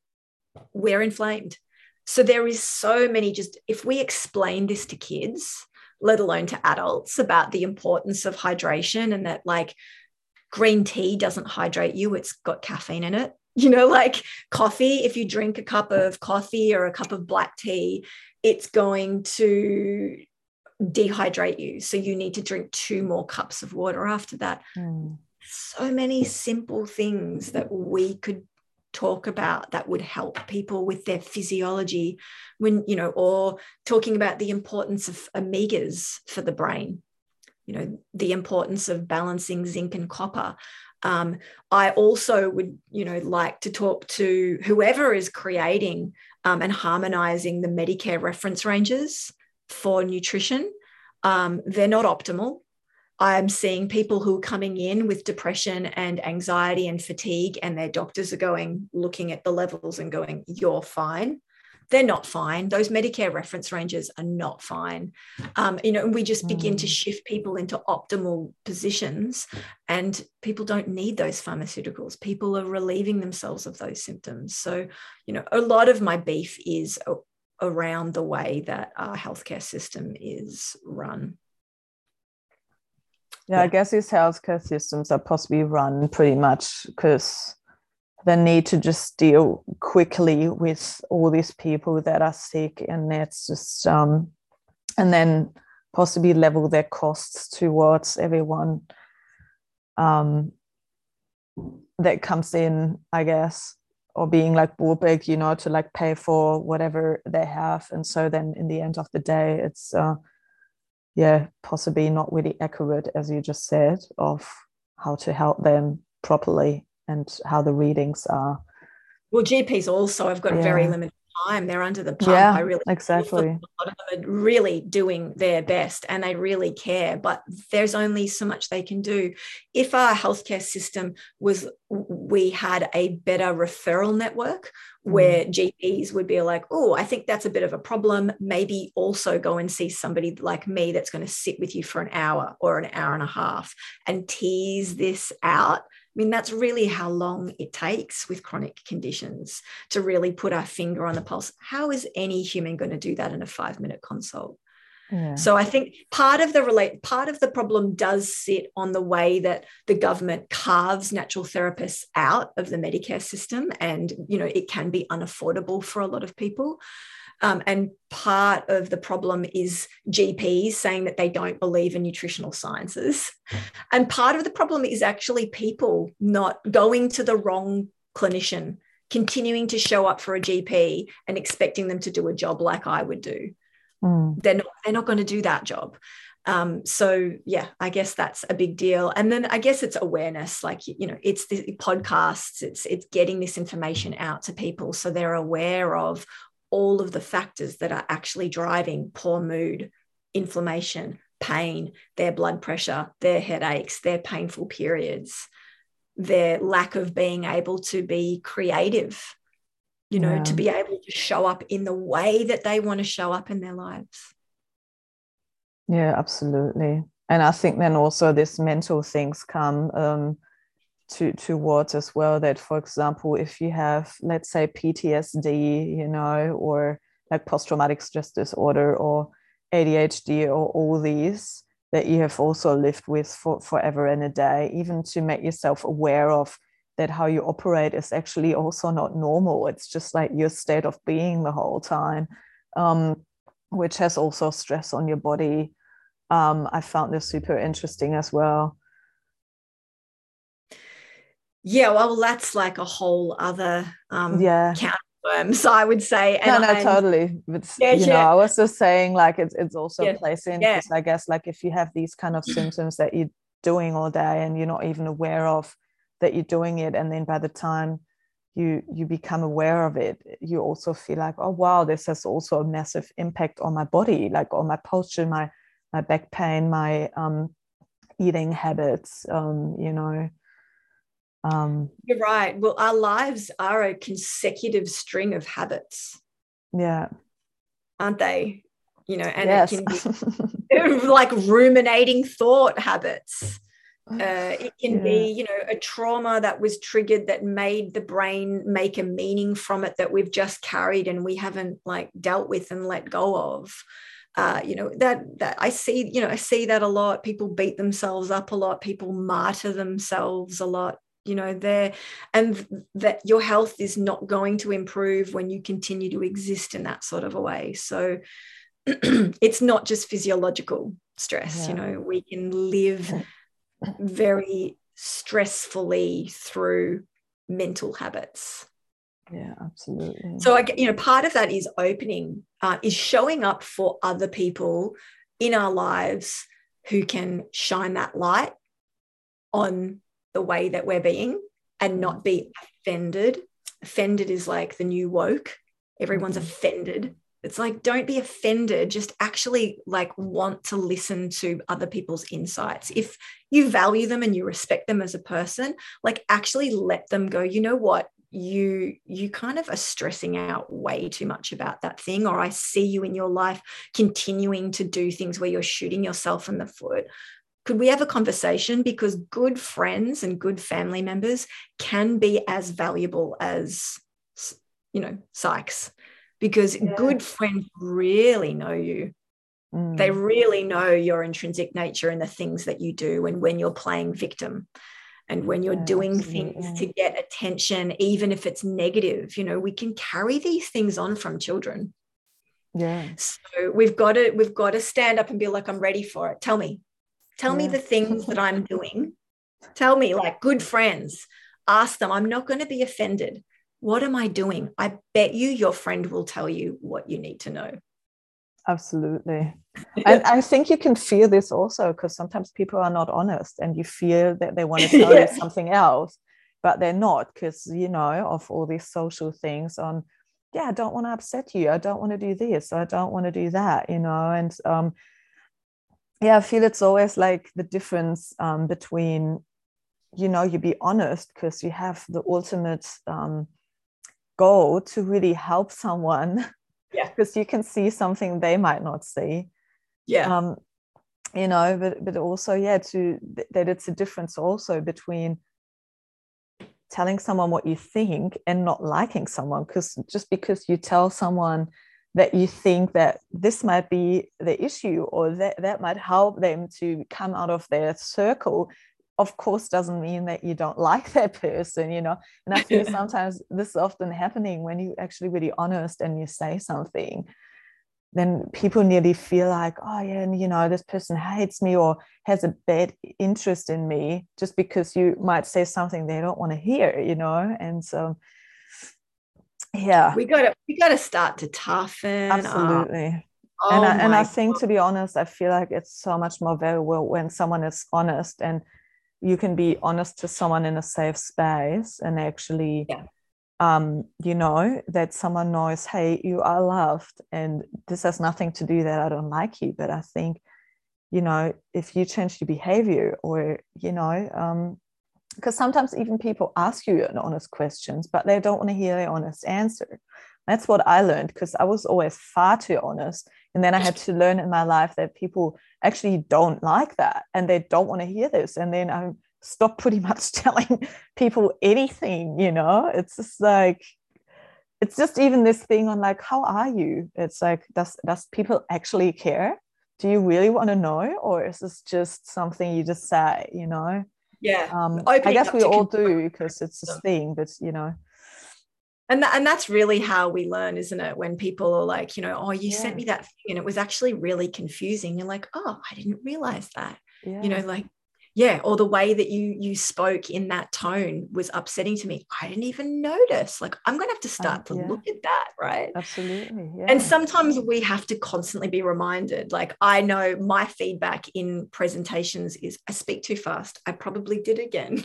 we're inflamed. So there is so many, just if we explain this to kids, let alone to adults, about the importance of hydration and that like green tea doesn't hydrate you, it's got caffeine in it. You know, like coffee, if you drink a cup of coffee or a cup of black tea, it's going to dehydrate you. So you need to drink two more cups of water after that. Mm. So many simple things that we could talk about that would help people with their physiology, when, you know, or talking about the importance of omegas for the brain, you know, the importance of balancing zinc and copper. Um, I also would, you know, like to talk to whoever is creating um, and harmonizing the Medicare reference ranges for nutrition. Um, they're not optimal. I'm seeing people who are coming in with depression and anxiety and fatigue, and their doctors are going, looking at the levels and going, you're fine. They're not fine. Those Medicare reference ranges are not fine. Um, you know, and we just begin mm. to shift people into optimal positions, and people don't need those pharmaceuticals. People are relieving themselves of those symptoms. So, you know, a lot of my beef is around the way that our healthcare system is run. Yeah, yeah. I guess these healthcare systems are possibly run pretty much because the need to just deal quickly with all these people that are sick, and that's just um and then possibly level their costs towards everyone um that comes in, I guess, or being like big, you know, to like pay for whatever they have. And so then in the end of the day, it's uh yeah, possibly not really accurate, as you just said, of how to help them properly and how the readings are. Well, G Ps also have got yeah. very limited time. They're under the pump. Yeah, I really exactly. A lot of them are really doing their best and they really care, but there's only so much they can do. If our healthcare system was, we had a better referral network where mm. G Ps would be like, oh, I think that's a bit of a problem. Maybe also go and see somebody like me that's going to sit with you for an hour or an hour and a half and tease this out. I mean, that's really how long it takes with chronic conditions to really put our finger on the pulse. How is any human going to do that in a five-minute consult? Yeah. So I think part of the relate part of the problem does sit on the way that the government carves natural therapists out of the Medicare system, and you know it can be unaffordable for a lot of people. Um, and part of the problem is G Ps saying that they don't believe in nutritional sciences. And part of the problem is actually people not going to the wrong clinician, continuing to show up for a G P and expecting them to do a job like I would do. Mm. They're not, they're not going to do that job. Um, so yeah, I guess that's a big deal. And then I guess it's awareness, like, you know, it's the podcasts, it's, it's getting this information out to people so they're aware of all of the factors that are actually driving poor mood, inflammation, pain, their blood pressure, their headaches, their painful periods, their lack of being able to be creative, you know, yeah. to be able to show up in the way that they want to show up in their lives. Yeah, absolutely. And I think then also this mental things come um, to towards as well, that, for example, if you have, let's say, P T S D, you know, or like post-traumatic stress disorder or A D H D or all these that you have also lived with for forever and a day, even to make yourself aware of that how you operate is actually also not normal. It's just like your state of being the whole time, um, which has also stress on your body. Um, I found this super interesting as well. Yeah, well, that's like a whole other um, yeah. can of worms, I would say. And, no, no, and, totally. But, yeah, you yeah. know, I was just saying, like, it's it's also yeah. plays in, because yeah. I guess, like, if you have these kind of symptoms that you're doing all day and you're not even aware of that you're doing it, and then by the time you you become aware of it, you also feel like, oh, wow, this has also a massive impact on my body, like on my posture, my my back pain, my um, eating habits, um, you know. Um, You're right. Well, our lives are a consecutive string of habits. Yeah. Aren't they? You know, and yes. it can be like ruminating thought habits. Uh, it can yeah. be, you know, a trauma that was triggered that made the brain make a meaning from it that we've just carried and we haven't like dealt with and let go of. Uh, you know, that that I see, you know, I see that a lot. People beat themselves up a lot. People martyr themselves a lot. You know, there, and that your health is not going to improve when you continue to exist in that sort of a way. So it's not just physiological stress. Yeah. You know, we can live very stressfully through mental habits. Yeah, absolutely. So I, you know, part of that is opening, uh, is showing up for other people in our lives who can shine that light on the way that we're being and not be offended. Offended is like the new woke. Everyone's mm-hmm. offended. It's like, don't be offended. Just actually like want to listen to other people's insights. If you value them and you respect them as a person, like actually let them go, you know what? You, you kind of are stressing out way too much about that thing, or I see you in your life continuing to do things where you're shooting yourself in the foot. Could we have a conversation? Because good friends and good family members can be as valuable as, you know, psychs, because yeah. good friends really know you. Mm. They really know your intrinsic nature and the things that you do, and when you're playing victim and when you're yeah, doing absolutely. things to get attention, even if it's negative. You know, we can carry these things on from children. Yeah. So we've got to, we've got to stand up and be like, I'm ready for it. Tell me. Tell yeah. me the things that I'm doing. Tell me, like good friends, ask them. I'm not going to be offended. What am I doing? I bet you your friend will tell you what you need to know. Absolutely. And I think you can feel this also, because sometimes people are not honest and you feel that they want to tell yeah. you something else, but they're not, because, you know, of all these social things on, yeah, I don't want to upset you. I don't want to do this. I don't want to do that, you know, and, um, yeah, I feel it's always like the difference um, between, you know, you be honest because you have the ultimate um, goal to really help someone. Yeah. Because you can see something they might not see. Yeah. Um, you know, but but also, yeah, to that it's a difference also between telling someone what you think and not liking someone, because just because you tell someone that you think that this might be the issue or that that might help them to come out of their circle, of course doesn't mean that you don't like that person, you know. And I feel sometimes this is often happening when you're actually really honest and you say something, then people nearly feel like, oh yeah, and you know, this person hates me or has a bad interest in me just because you might say something they don't want to hear, you know. And so yeah, we got to we got to start to toughen absolutely up. and oh I, and I God. think, to be honest, I feel like it's so much more valuable when someone is honest, and you can be honest to someone in a safe space and actually yeah. um you know, that someone knows, hey, you are loved and this has nothing to do that I don't like you. But I think, you know, if you change your behavior, or you know, um because sometimes even people ask you an honest questions, but they don't want to hear the honest answer. That's what I learned, because I was always far too honest. And then I had to learn in my life that people actually don't like that and they don't want to hear this. And then I stopped pretty much telling people anything, you know. It's just like, it's just even this thing on like, how are you? It's like, does, does people actually care? Do you really want to know? Or is this just something you just say, you know? Yeah, um I guess we all do, because it's this thing, but you know, and that, and that's really how we learn, isn't it? When people are like, you know, oh, you yeah. sent me that thing and it was actually really confusing. You're like, oh, I didn't realize that. Yeah. You know, like, yeah, or the way that you you spoke in that tone was upsetting to me. I didn't even notice. Like, I'm gonna have to start um, to yeah. look at that, right? Absolutely. Yeah. And sometimes we have to constantly be reminded. Like, I know my feedback in presentations is I speak too fast. I probably did again.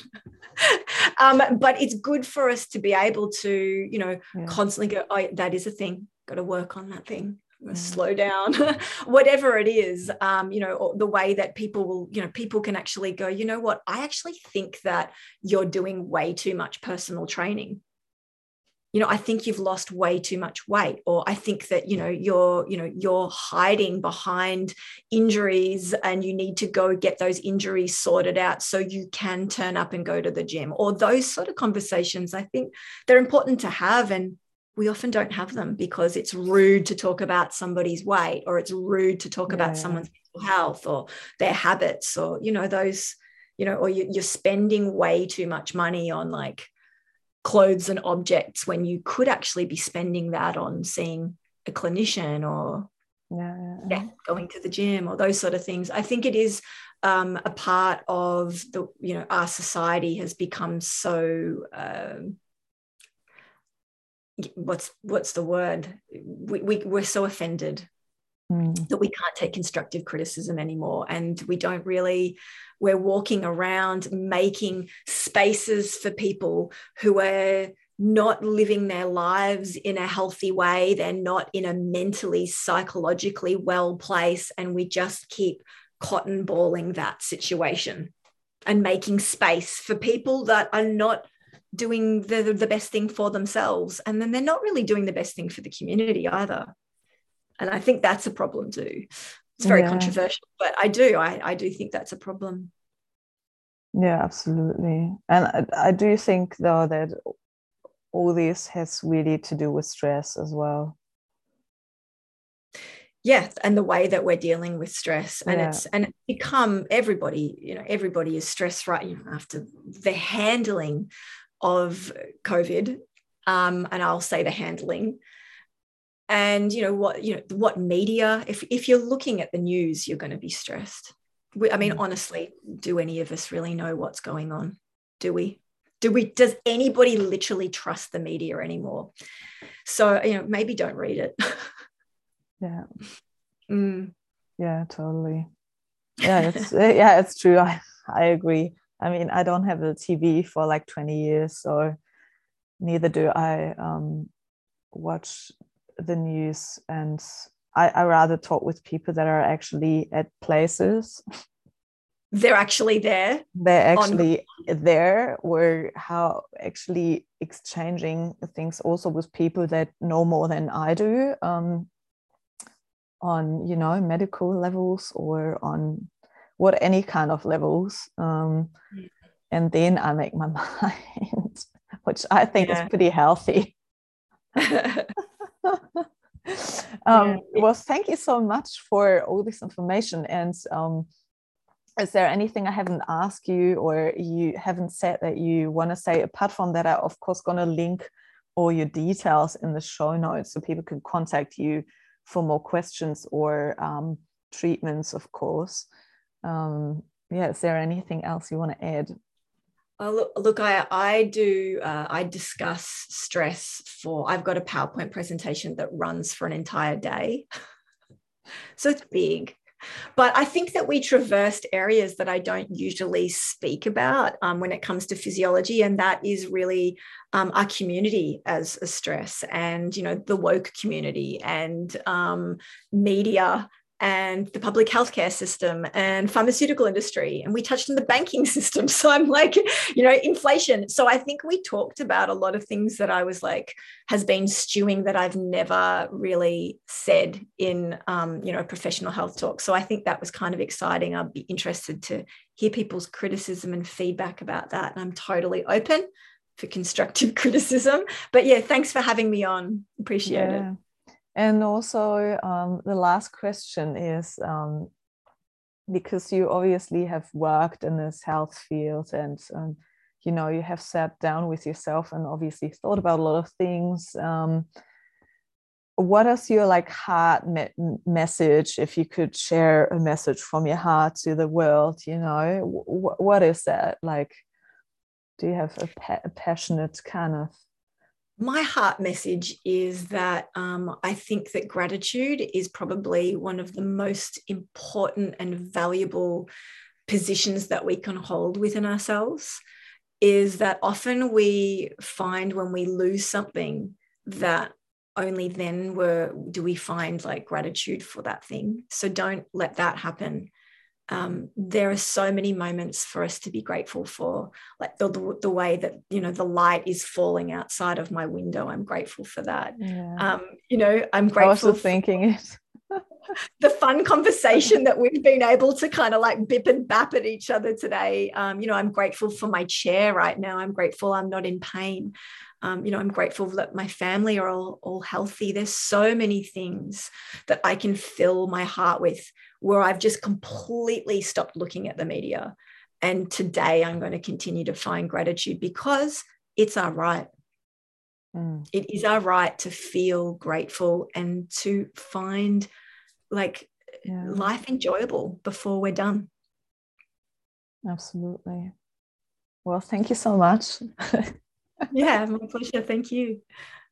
um, but it's good for us to be able to, you know, yeah. constantly go, oh, that is a thing. Got to work on that thing. Mm. Slow down, whatever it is, um, you know, the way that people will, you know, people can actually go, you know what, I actually think that you're doing way too much personal training. You know, I think you've lost way too much weight, or I think that, you know, you're, you know, you're hiding behind injuries and you need to go get those injuries sorted out so you can turn up and go to the gym, or those sort of conversations. I think they're important to have. And we often don't have them because it's rude to talk about somebody's weight, or it's rude to talk yeah. about someone's mental health or their habits, or, you know, those, you know, or you, you're spending way too much money on like clothes and objects when you could actually be spending that on seeing a clinician, or yeah, yeah, going to the gym, or those sort of things. I think it is um, a part of the, you know, our society has become so um, what's what's the word? We, we we're so offended mm. that we can't take constructive criticism anymore, and we don't really. We're walking around making spaces for people who are not living their lives in a healthy way. They're not in a mentally, psychologically well place, and we just keep cotton balling that situation and making space for people that are not doing the, the best thing for themselves. And then they're not really doing the best thing for the community either. And I think that's a problem too. It's very Yeah. controversial, but I do, I, I do think that's a problem. Yeah, absolutely. And I, I do think though that all this has really to do with stress as well. Yeah, and the way that we're dealing with stress, and Yeah. it's and it's become everybody, you know, everybody is stressed right, you know, after the handling of COVID, um, and I'll say the handling, and you know what, you know what media. If if you're looking at the news, you're going to be stressed. We, I mean, Mm. honestly, do any of us really know what's going on? Do we? Do we? Does anybody literally trust the media anymore? So you know, maybe don't read it. Yeah. Mm. Yeah, totally. Yeah, it's yeah, it's true. I, I agree. I mean, I don't have a T V for like twenty years, so neither do I um, watch the news. And I, I rather talk with people that are actually at places. They're actually there. They're actually on- there, or how actually exchanging things also with people that know more than I do. Um, on, you know, medical levels or on what any kind of levels. Um, yeah. And then I make my mind, which I think yeah. is pretty healthy. um, yeah. Well, thank you so much for all this information. And um, is there anything I haven't asked you or you haven't said that you want to say, apart from that? I'm of course going to link all your details in the show notes so people can contact you for more questions or um, treatments, of course. Um, yeah, is there anything else you want to add? Oh, look, look, I, I do, uh, I discuss stress for, I've got a PowerPoint presentation that runs for an entire day. So it's big. But I think that we traversed areas that I don't usually speak about um, when it comes to physiology, and that is really um, our community as a stress, and you know the woke community, and um, media, and the public healthcare system, and pharmaceutical industry, and we touched on the banking system. So I'm like, you know, inflation. So I think we talked about a lot of things that I was like, has been stewing that I've never really said in, um, you know, professional health talk. So I think that was kind of exciting. I'd be interested to hear people's criticism and feedback about that. And I'm totally open for constructive criticism. But yeah, thanks for having me on. Appreciate yeah. it. And also um, the last question is, um, because you obviously have worked in this health field and, um, you know, you have sat down with yourself and obviously thought about a lot of things. Um, what is your like heart me- message, if you could share a message from your heart to the world, you know, w- what is that? Like, do you have a, pa- a passionate kind of My heart message is that um, I think that gratitude is probably one of the most important and valuable positions that we can hold within ourselves. Is that often we find when we lose something that only then we're, do we find like gratitude for that thing. So don't let that happen. Um, there are so many moments for us to be grateful for, like the, the, the way that, you know, the light is falling outside of my window. I'm grateful for that. Yeah. Um, you know, I'm grateful. I was just thinking it. The fun conversation that we've been able to kind of like bip and bap at each other today. Um, you know, I'm grateful for my chair right now. I'm grateful I'm not in pain. Um, you know, I'm grateful that my family are all, all healthy. There's so many things that I can fill my heart with where I've just completely stopped looking at the media. And today I'm going to continue to find gratitude because it's our right. Mm. It is our right to feel grateful and to find like yeah. life enjoyable before we're done. Absolutely. Well, thank you so much. Yeah, my pleasure. Thank you.